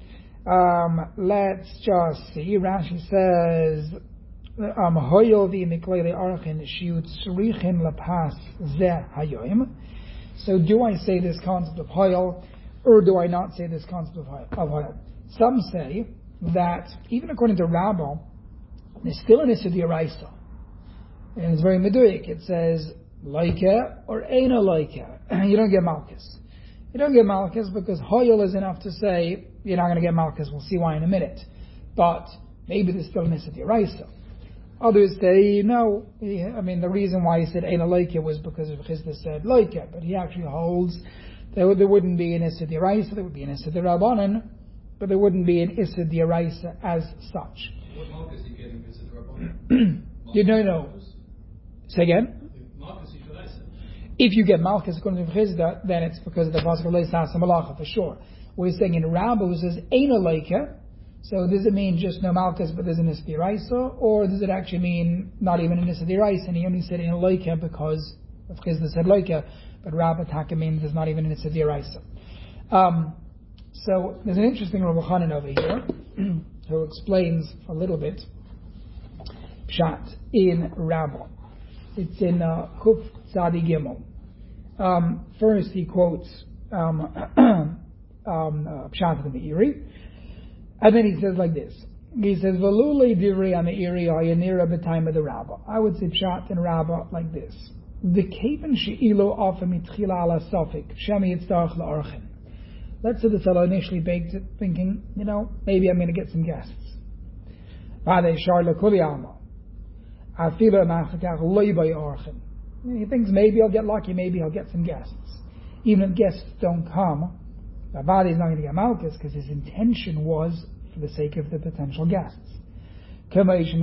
Um, let's just see. Rashi says um Hoyel vi Mikleile Archem Shiut Tzrichin Lapas Zeh Hayoim. So do I say this concept of Hoyel, or do I not say this concept of Hoyel? Some say that, even according to Rabbah, there's still an Issur D'Oraisa. And it's very meduik. It says, Leike or Eina Leike. You don't get malchus. You don't get malchus because Hoyel is enough to say, you're not going to get malchus. We'll see why in a minute. But maybe there's still an Issur D'Oraisa. Others say, no, I mean, the reason why he said Eina Leike was because of Chizda said Leike, but he actually holds there, there wouldn't be an Issur D'Oraisa, there would be an Issur D'Rabbanan, but there wouldn't be an Issur D'Oraisa as such. What malchus is he getting Issur D'Rabbanan? You don't know. Say again? Malchus is D'Oraisa. If you get malchus according to Chizda, then it's because of the pasuk of Lei Sase Malacha, for sure. We're saying in Rabbah who says Eina Leike, so does it mean just no malchus, but there's an Issur D'Oraisa, or does it actually mean not even an Issur D'Oraisa, and he only said Eina Leike because of Chizda said Leike, but Rabbah Taka means there's not even an Issur D'Oraisa. Um, so there's an interesting Rabbi Chanan over here who explains a little bit Pshat in Rabbah. It's in uh, Kuf Tzadi Gimel. Um, first he quotes um, um, uh, Pshat in the Meiri. And then he says like this. He says, "V'lulei divrei Meiri hayanira b'time of the Rabbah." I would say pshat in Rabbah like this: "The kaven she'ilo offer mitchila ala sofik shemi yitzarach la'archin." Let's say the fellow initially baked it, thinking, you know, maybe I'm going to get some guests. Vade Sharla Kuli Alma. Afila Machakach Loibay Orchin. He thinks maybe I'll get lucky, maybe I'll get some guests. Even if guests don't come, Vade is not going to get Malchus because his intention was for the sake of the potential guests. He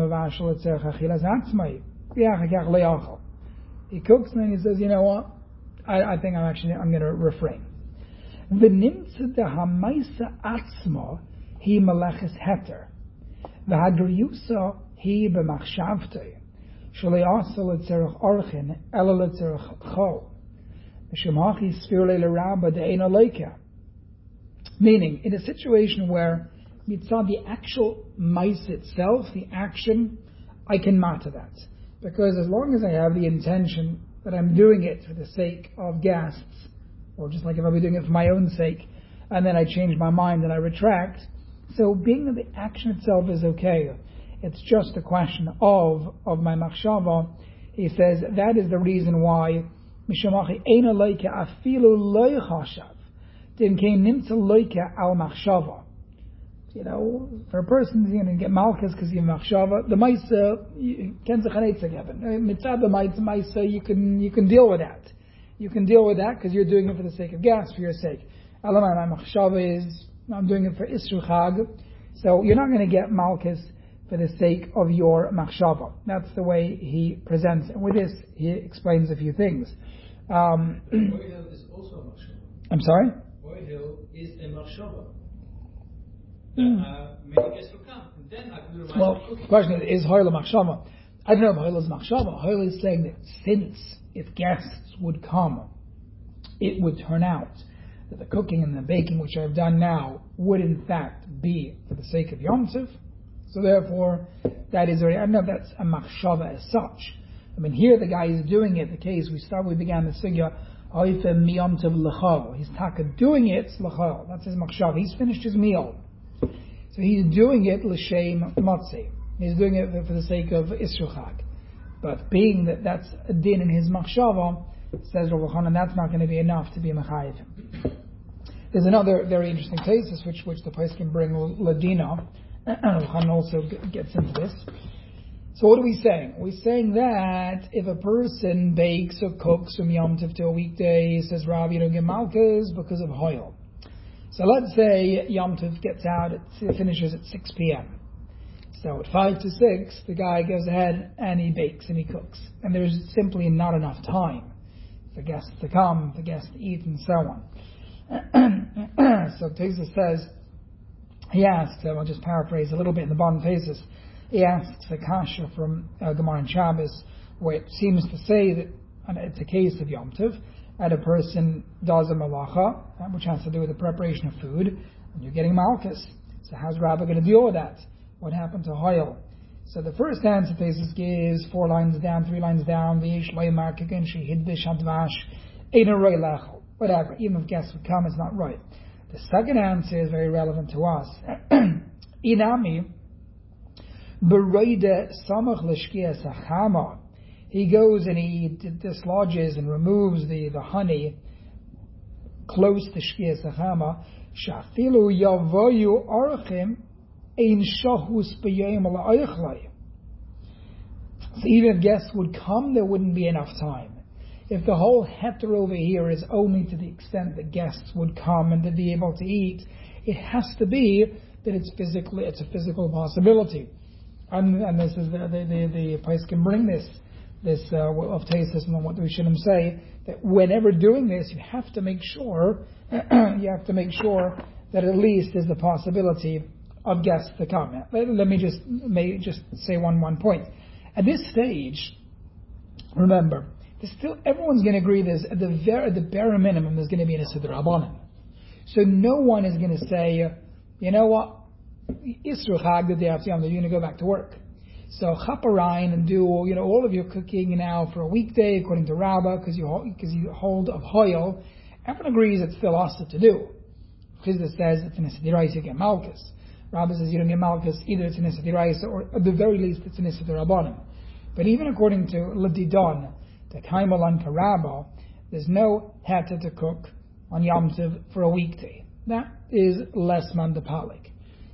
cooks and then he says, you know what? I, I think I'm actually I'm going to refrain. V'nimtza dehamaisa atzma hi meleches heter, v'hadriyusa hi b'machshavtei, shalei asa letzerich orchin ela letzerich chol, v'shemachi spirulei l'rabba de'ena leika. Meaning, in a situation where mitzvah, the actual mice itself, the action, I can matter that. Because as long as I have the intention that I'm doing it for the sake of guests, or just like if I'll be doing it for my own sake, and then I change my mind and I retract, so being that the action itself is okay, it's just a question of, of my machshava. He says, that is the reason why Mishamachi Eina Leike Afilu Loi Chashav Din Kein Nimtza Leike Al Machshava. You know, for a person who's going to get malchus because you have machshava, the ma'isa kenza chanetza geben. Mitzad the ma'isa, you can you can deal with that. You can deal with that because you're doing it for the sake of gas, for your sake. Alamai, my machshava is I'm doing it for isru chag, so you're not going to get malchus for the sake of your machshava. That's the way he presents it. And with this, he explains a few things. Um, Oil is also a machshava. I'm sorry. Oil is a machshava. Mm. Uh, many guests will come, and then I can do my Well, cooking. the question is, is Hoyle a machshava? I don't know if Hoyle is machshava. Hoyle is saying that since if guests would come, it would turn out that the cooking and the baking which I've done now would in fact be for the sake of Yom Tov. So therefore, that is already, I don't know if that's a machshava as such. I mean, here the guy is doing it, the case we started, we began the sugya, Oife miyom tov l'chol. He's taka doing it, l'chol. That's his machshava. He's finished his meal. So he's doing it l'shem motzi. He's doing it for the sake of Isru Chag. But being that that's a din in his machshava, says Rav Chanan, that's not going to be enough to be a mechayev. There's another very interesting thesis which which the place can bring ladina. Rav Chanan also gets into this. So what are we saying? We're saying that if a person bakes or cooks from Yom Tov to a weekday, he says, Rav, you don't get malchus because of hoil. So let's say Yom Tov gets out, it finishes at six p.m. So at five to six, the guy goes ahead and he bakes and he cooks. And there's simply not enough time for guests to come, for guests to eat, and so on. So Teza says, he asks, I'll just paraphrase a little bit in the bottom thesis, he asks a kasha from uh, Gemara and Shabbos, where it seems to say that and it's a case of Yom Tov, and a person does a malacha, which has to do with the preparation of food, and you're getting malchus. So how's Rabbi going to deal with that? What happened to Hoyle? So the first answer Tesis gives four lines down, three lines down, whatever, even if guests would come, it's not right. The second answer is very relevant to us. Inami, he goes and he dislodges and removes the, the honey close to Shkia Sachama. Shafilu yavoyu archim ein shahus b'yayim ala'ayichlai. So even if guests would come, there wouldn't be enough time. If the whole heter over here is only to the extent that guests would come and to be able to eat, it has to be that it's physically, it's a physical possibility. And, and this is the the the, the place can bring this this uh, of Tesis and what we shouldn't say that whenever doing this, you have to make sure you have to make sure that at least there's the possibility of guests to come. Let, let me just may just say one one point. At this stage, remember, there's still everyone's going to agree there's at the very at the bare minimum there's going to be an Isidra Rabbanan. So no one is going to say, you know what, Isru Chag, the day after Yom Tov, you're going to go back to work. So chaparine and do you know all of your cooking now for a weekday according to Rabbah because you because you hold of hoil. Everyone agrees it's still asa to do. Chizda says it's an Isidrais, you get malchus. Rabbah says you don't get malchus, either it's an Isidrais or at the very least it's an Isidra Rabbanan. But even according to Ladidon, the Kaimalan Karabah, there's no hata to cook on Yom Tov for a weekday. That is less mandapalik.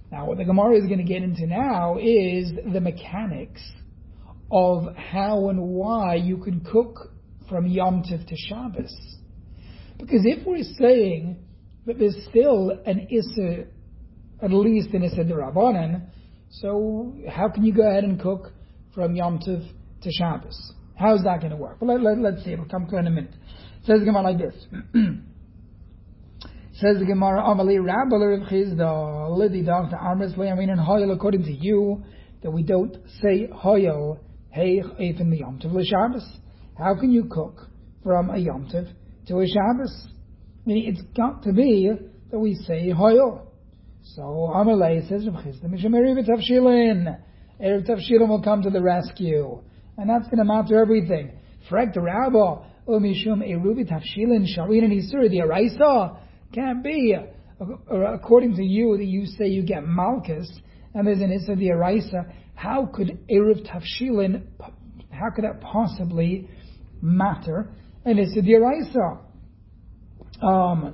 Now, what the Gemara is going to get into now is the mechanics of how and why you can cook from Yom Tov to Shabbos. Because if we're saying that there's still an Issa, at least an Issa D'Rabbanan, so how can you go ahead and cook from Yom Tov to Shabbos? How's that going to work? Well, let, let, let's see. We'll come to it in a minute. It says the Gemara like this. Says the Gemara, Amali Rabba Rav Chizda, Lidi Doctor Amris Le'amin and Hoyel, according to you, that we don't say Hoyel, Hey, Eifin the Yom Tov L'Shabbos. How can you cook from a Yom Tov to a Shabbos? I mean, it's got to be that we say Hoyel. So Amalei says Rav Chizda, Misham Erev Tavshilin. Erev Tavshilin will come to the rescue. And that's going to matter everything. Frek the Rabba, O Mishum Erev Tavshilin, Sharin and Isur, the Araisa. Can't be. According to you, that you say you get Malchus, and there's an Issa D'Oraisa, how could Erev Tavshilin, how could that possibly matter? An Issa D'Oraisa. Um,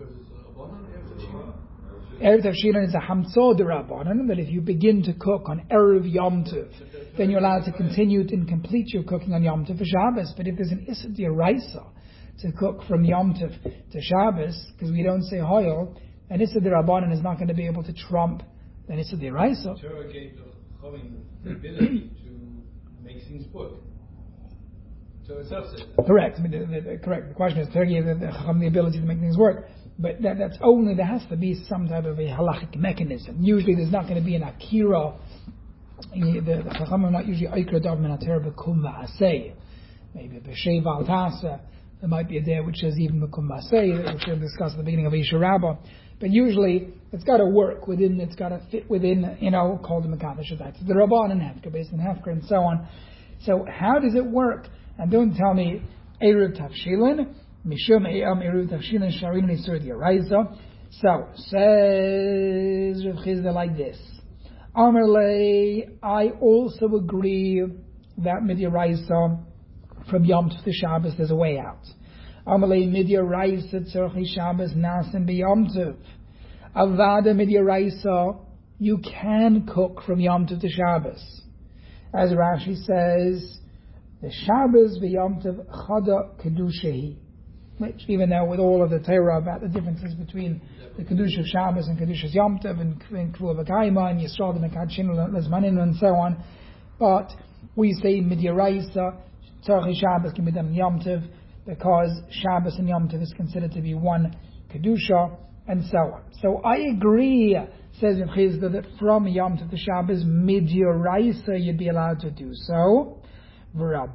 Erev Tavshilin is a Hamtzah D'Rabbanan, that if you begin to cook on Erev Yom Tov, then you're allowed to continue and complete your cooking on Yom Tov for Shabbos. But if there's an Issa D'Oraisa to cook from Yom Tov to Shabbos, because we don't say Hoyel, and Issa D'Rabbanan is not going to be able to trump an Issa D'Oraisa. Torah gave the Chachamim the ability to make things work. So it's us. Correct. I mean, the, the, the, correct. The question is, Torah gave the, the Chachamim the ability to make things work. But that, that's only, there has to be some type of a halachic mechanism. Usually there's not going to be an akira. The, the Chachamim are not usually aikra dav min haTorah b'kum v'aseh. Maybe b'shei v'al tasa. There might be a day which says even Mekum Masei, which we'll discuss at the beginning of Isha Rabbah. But usually it's got to work within, it's got to fit within, you know, called the Mekadosh Shadat. The Rabban and Hefker, based on Hefker and so on. So how does it work? And don't tell me Erev Tavshilin, Mishum E'am Erev Tavshilin, Sharin Isur D'Oraisa. So, says Rav Chizda like this. Amarle, I also agree that Mid'Oraisa, from Yom Tov to Shabbos, there's a way out. Amalei mid'Oraisa tzorchi Shabbos nasim b'Yom Tov. Avada mid'Oraisa, you can cook from Yom Tov to Shabbos. As Rashi says, the Shabbos b'Yom Tov chada kedushahi. Which, even though with all of the Torah about the differences between the Kedusha of Shabbos and Kedusha of Yom Tov and K'lu V'Kaima and Yisrael and Mekadshim Lezmanin and so on, but we say mid'Oraisa Tzorchi Shabbos can be done in Yom Tov because Shabbos and Yom Tov is considered to be one Kedusha and so on. So I agree, says Rav Chizda, that from Yom Tov to Shabbos, mid'Oraisa you'd be allowed to do so. The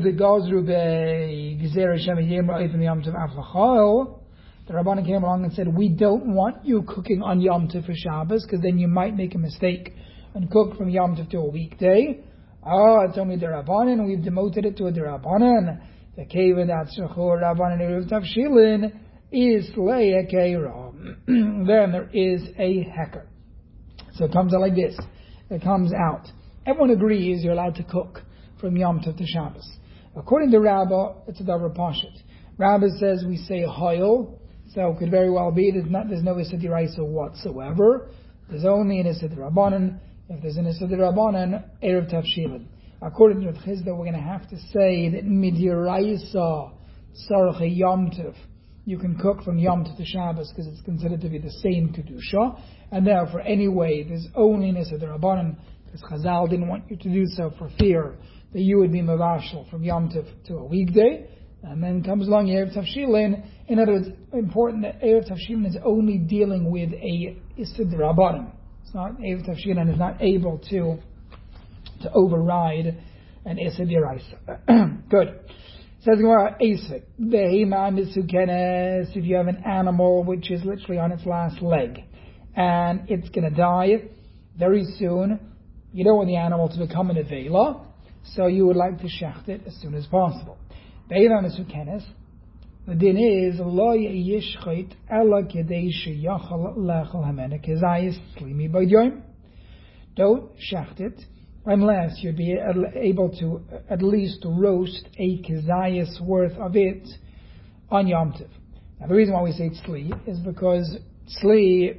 Rabbanan came along and said, we don't want you cooking on Yom Tov for Shabbos because then you might make a mistake and cook from Yom Tov to a weekday. Oh, it's only the Rabbanan, we've demoted it to a Rabbanan. The Kevin Atzachor Rabbanan Erev Tavshilin is Leia Keira. Then there is a hecker. So it comes out like this. It comes out. Everyone agrees you're allowed to cook from Yom Tov to Shabbos. According to Rabbah, it's a Davar Pashit. Rabbah says we say Hoyel, so it could very well be there's not there's no Issa D'Oraisa whatsoever. There's only an Issa D'Rabbanan. If there's an Issa D'Rabbanan, Erev Tavshilin. According to Rav Chizda, we're going to have to say that mid'Oraisa Sarche Yom Tov, you can cook from Yom Tov to Shabbos because it's considered to be the same Kedusha, and therefore anyway there's only an Issa D'Rabbanan because Chazal didn't want you to do so for fear that you would be mavashal from Yom Tov to a weekday. And then comes along Erev Tavshilin. In other words, important that Erev Tavshilin is only dealing with a Issa D'Rabbanan. It's not, Erev Tavshilin is not able to to override an Issa D'Oraisa. Good. Says Gemara, Esvik, Behema Misukenes, if you have an animal which is literally on its last leg, and it's going to die very soon, you don't want the animal to become an Avela, so you would like to shecht it as soon as possible. Behema Misukenes, the din is, Lo yishchit ela kedei sheyachal lechel hamena kezayis slimi b'yom. Don't shecht it unless you'd be able to at least roast a kezayis worth of it on Yom Tov. Now the reason why we say tzli is because tzli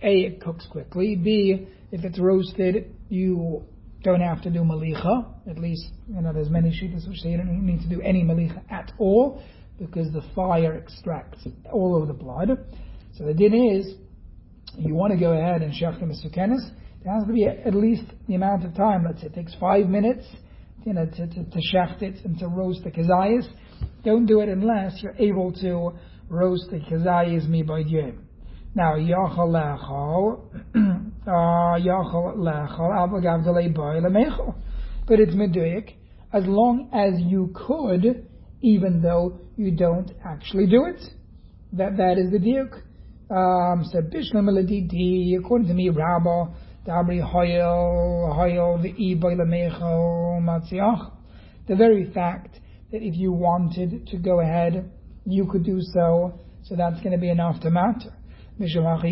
A, it cooks quickly. B, if it's roasted, you don't have to do malicha. At least, you know, there's many shittas which say you don't need to do any malicha at all because the fire extracts all of the blood. So the din is, you want to go ahead and shechtim mesukenes. There has to be at least the amount of time. Let's say it takes five minutes, you know, to, to, to shecht it and to roast the kazayas. Don't do it unless you're able to roast the kazayas mi by yom. Now, yachal lechol, yachal lechol, abagav delay boy lemechol. But it's meduyik, as long as you could, even though you don't actually do it. That that is the diuk. Um, so bishlam eladidi, according to me, Rabba, dabri hoyel, hoyel the boy lemechol matziach. The very fact that if you wanted to go ahead, you could do so. So that's going to be enough to matter. But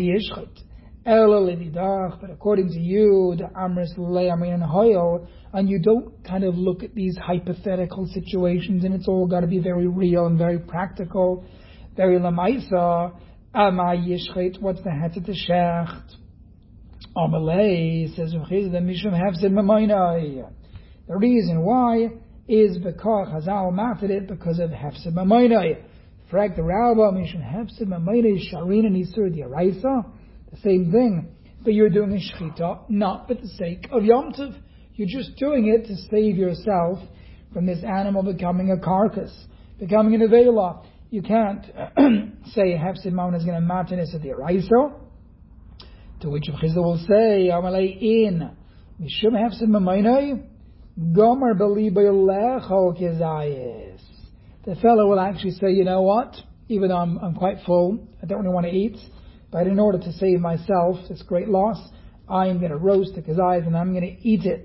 according to you, the Amris Le'amin and Hoyel, and you don't kind of look at these hypothetical situations, and it's all got to be very real and very practical, very lamaisa. Ama yishchet, what's the heter to shecht? Amalei says the Mishum Hefzid Mamoinai. The reason why is because Chazal matted it because of Hefzid Mamoinai. Frag the Rabba, Mishum Hefzid Mamoinai Sharin and Isur D'Oraisa. The same thing, but you're doing a shechita not for the sake of Yom Tov. You're just doing it to save yourself from this animal becoming a carcass, becoming an avela. You can't say Hefzid Mamoinai is going to matter Isur D'Oraisa. To which Chizda will say, Amalei in Mishum Hefzid Mamoinai Gomer Beliba Lechol Kizayis. The fellow will actually say, you know what? Even though I'm, I'm quite full, I don't really want to eat, but in order to save myself this great loss, I'm going to roast the kazayis and I'm going to eat it.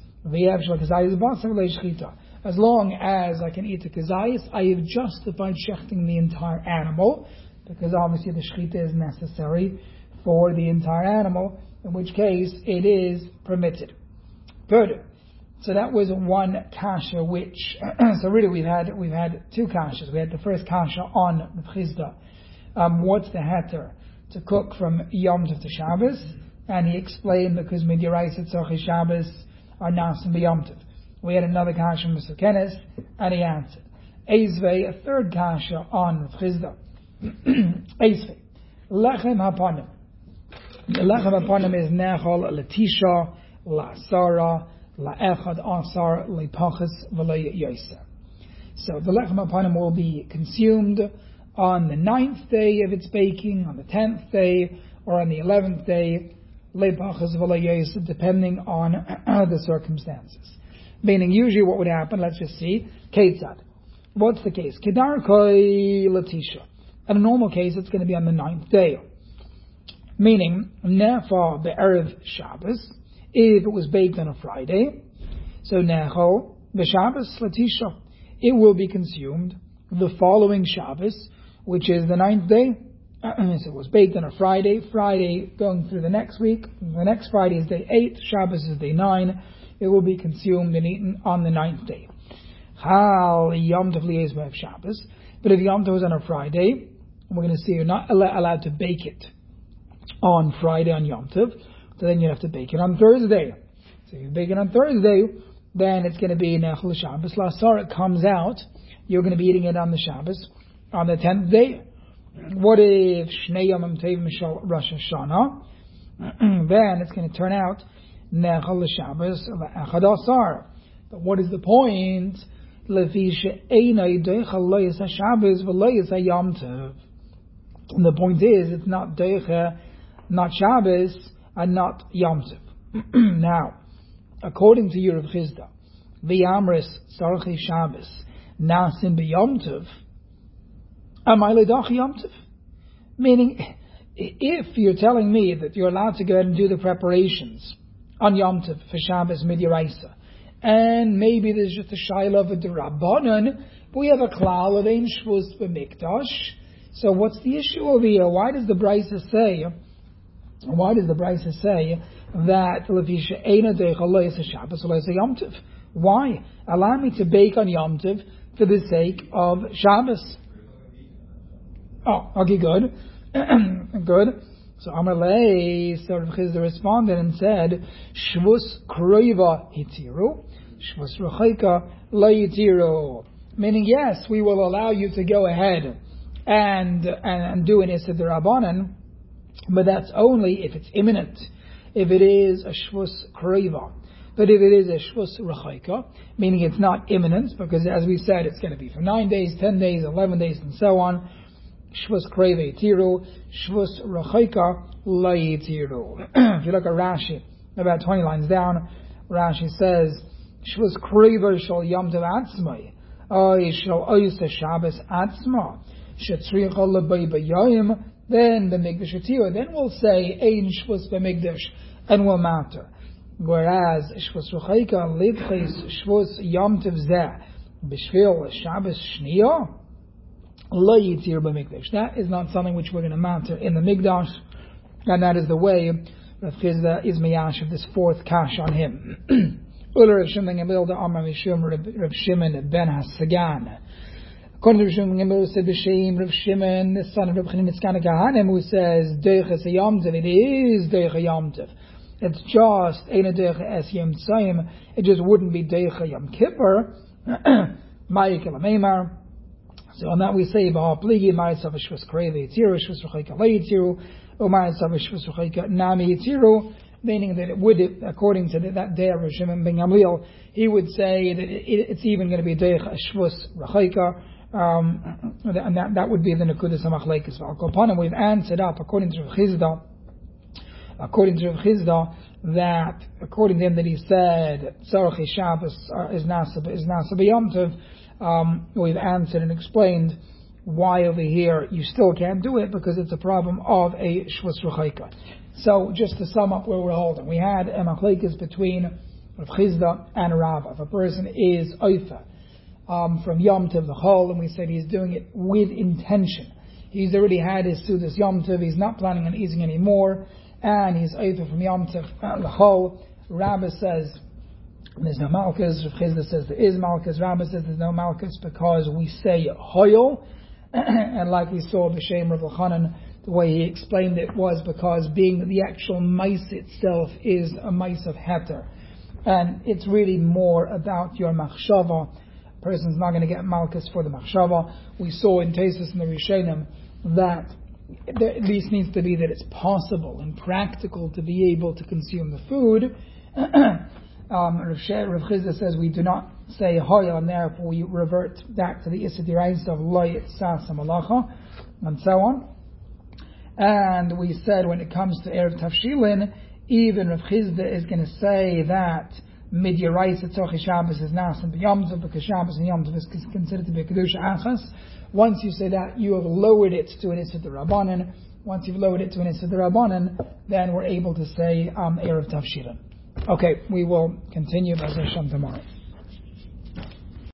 As long as I can eat the kazayis, I have justified shechting the entire animal, because obviously the shechita is necessary for the entire animal, in which case it is permitted. Good. So that was one kasha, which so really we've had we've had two kashas. We had the first kasha on the Chizda. Um, what's the heter to cook from Yom Tov to Shabbos? And he explained because midiraisa tzorchei Shabbos are nasim b'Yom Tov. We had another kasha from Mesukenes, and he answered. Eizvei, a third kasha on the Chizda. Eizvei, lechem hapanim. The lechem hapanim is nechol letisha la'asara. La'echad asar le'pachas v'le yoser. So the lechem hapanim will be consumed on the ninth day of its baking, on the tenth day, or on the eleventh day, le'pachas v'le yoser, depending on the circumstances. Meaning, usually what would happen, let's just see, ketzad. What's the case? Kedar koi latisha. In a normal case, it's going to be on the ninth day. Meaning, nefa be'erev Shabbos, if it was baked on a Friday, so necho b'Shabbos latisha, it will be consumed the following Shabbos, which is the ninth day. So it was baked on a Friday. Friday going through the next week. The next Friday is day eight. Shabbos is day nine. It will be consumed and eaten on the ninth day. Hal Yom Tov liyez b'erev Shabbos. But if Yom Tov is on a Friday, we're going to see you're not allowed to bake it on Friday on Yom Tov. So then you have to bake it on Thursday. So if you bake it on Thursday, then it's going to be Nechol Shabbos Lasar. It comes out. You're going to be eating it on the Shabbos on the tenth day. What if Shnei Yomim Tov Mishal Rosh Hashanah? Then it's going to turn out Nechol Shabbos Echad Asar. But what is the point? Lefi she'einai deicha lo yisa Shabbos v'lo yisa Yom Tov. And the point is, it's not deicha, not Shabbos, and not Yom Tov. Now, according to Yerav Chizda, v'yamris tzorchei Shabbos nasim b'Yom Tov, amay ledach Yom Tov. Meaning, if you're telling me that you're allowed to go ahead and do the preparations on Yom Tov for Shabbos midiraisa, and maybe there's just a shayla of a derabbanan, but we have a klal of ein shvus b'mikdash, so what's the issue over here? Why does the Brisa say Why does the Brisa say that Levisha Eina Deicha Lo Yisa Shabbos Lo Yisa Yom Tov? Why? Allow me to bake on Yom Tov for the sake of Shabbos. Oh, okay, good. Good. So Amalei, so Rav Chizda responded and said, Shvus Kroiva Hitiru, Shvus Rechaika La Yitiru. Meaning, yes, we will allow you to go ahead and and, and do an Issa D'Rabbanan, but that's only if it's imminent. If it is a Shvus Kroiva. But if it is a Shvus Rechaika, meaning it's not imminent, because as we said, it's going to be for nine days, ten days, eleven days, and so on. Shvus Kreve Yitiru, Shvus Rechaika La Yitiru. If you look at Rashi, about twenty lines down, Rashi says, Shvus Kreve Shal Yom Tov Atzmai, Oy Shal Oysa Shabbos Atzma, Shetzricha Lebay B'Yayim, then the Mikdash Yitiru, then we'll say, Ein Shvus B'Mikdash, and will matter. Whereas Shvus Rechaika Lidchis Shvus Yom Tov Zeh, B'Shvil Shabbos Shniya, that is not something which we're going to matter in the Mikdash, and that is the way Rav Chizda is miyash of this fourth kash on him. Rav Shimon ben Hasagan. According to Rav Shimon Gamil, said B'Shem Rav Shimon, the son of Rav Chanin Itzkana Kahanim, who says Deiches Yom Tov. It is Deicha Yom Tov. It's just Eina Deicha Es Yom Tzayim. It just wouldn't be Deicha Yom Kippur. Ma'ikel Ameimar. So on that we say, B'ha Pligi, Ma'itzav Shvus Kreve Yitiru, Shvus Rechaika La Yitiru, or Ma'itzav Shvus Rechaika Nami Yitiru, meaning that it would, according to that day of Rav Shimon ben Gamliel, he would say that it, it's even going to be Deich Shvus Rechaika, um, and that, that would be the Nekudas HaMachlekes. V'al we've answered up, according to Rav Chizda, according to Rav Chizda, that, according to him, that he said, Tzarech Shabbos is Nasa B'Yom Tov. Um, we've answered and explained why over here you still can't do it, because it's a problem of a Shvus Rechaika. So just to sum up where we're holding, we had a machlekes between Rav Chizda and Rav. If a person is oifa um, from Yom Tov the Chol, and we said he's doing it with intention, he's already had his Sudas Yom Tov, he's not planning on eating anymore, and he's oifa from Yom Tov the Chol, Rabbi says there's no Malkus. Rav Chizda says there is Malkus. Rabbi says there's no Malkus because we say Hoyol, and like we saw B'Shem Rav Elchanan, the way he explained it was because being the actual mice itself is a mice of heter, and it's really more about your machshava. A person's not going to get Malkus for the machshava. We saw in Tesis and the Rishonim that there at least needs to be that it's possible and practical to be able to consume the food. Um, Rav Chizda says we do not say hoyel, and therefore we revert back to the Issa D'Oraisa of loy sas malacha, and so on. And we said when it comes to Erev Tavshilin, even Rav Chizda is going to say that mid Yoraisa Tzorchi Shabbos is Nasan B'Yom Tov, because Shabbos and Yom Tov is considered to be a Kedusha Achas. Once you say that, you have lowered it to an Issa D'Rabbanan. Once you've lowered it to an Issa D'Rabbanan, then we're able to say um, Erev Tavshilin. Okay, we will continue B'ezras Hashem tomorrow.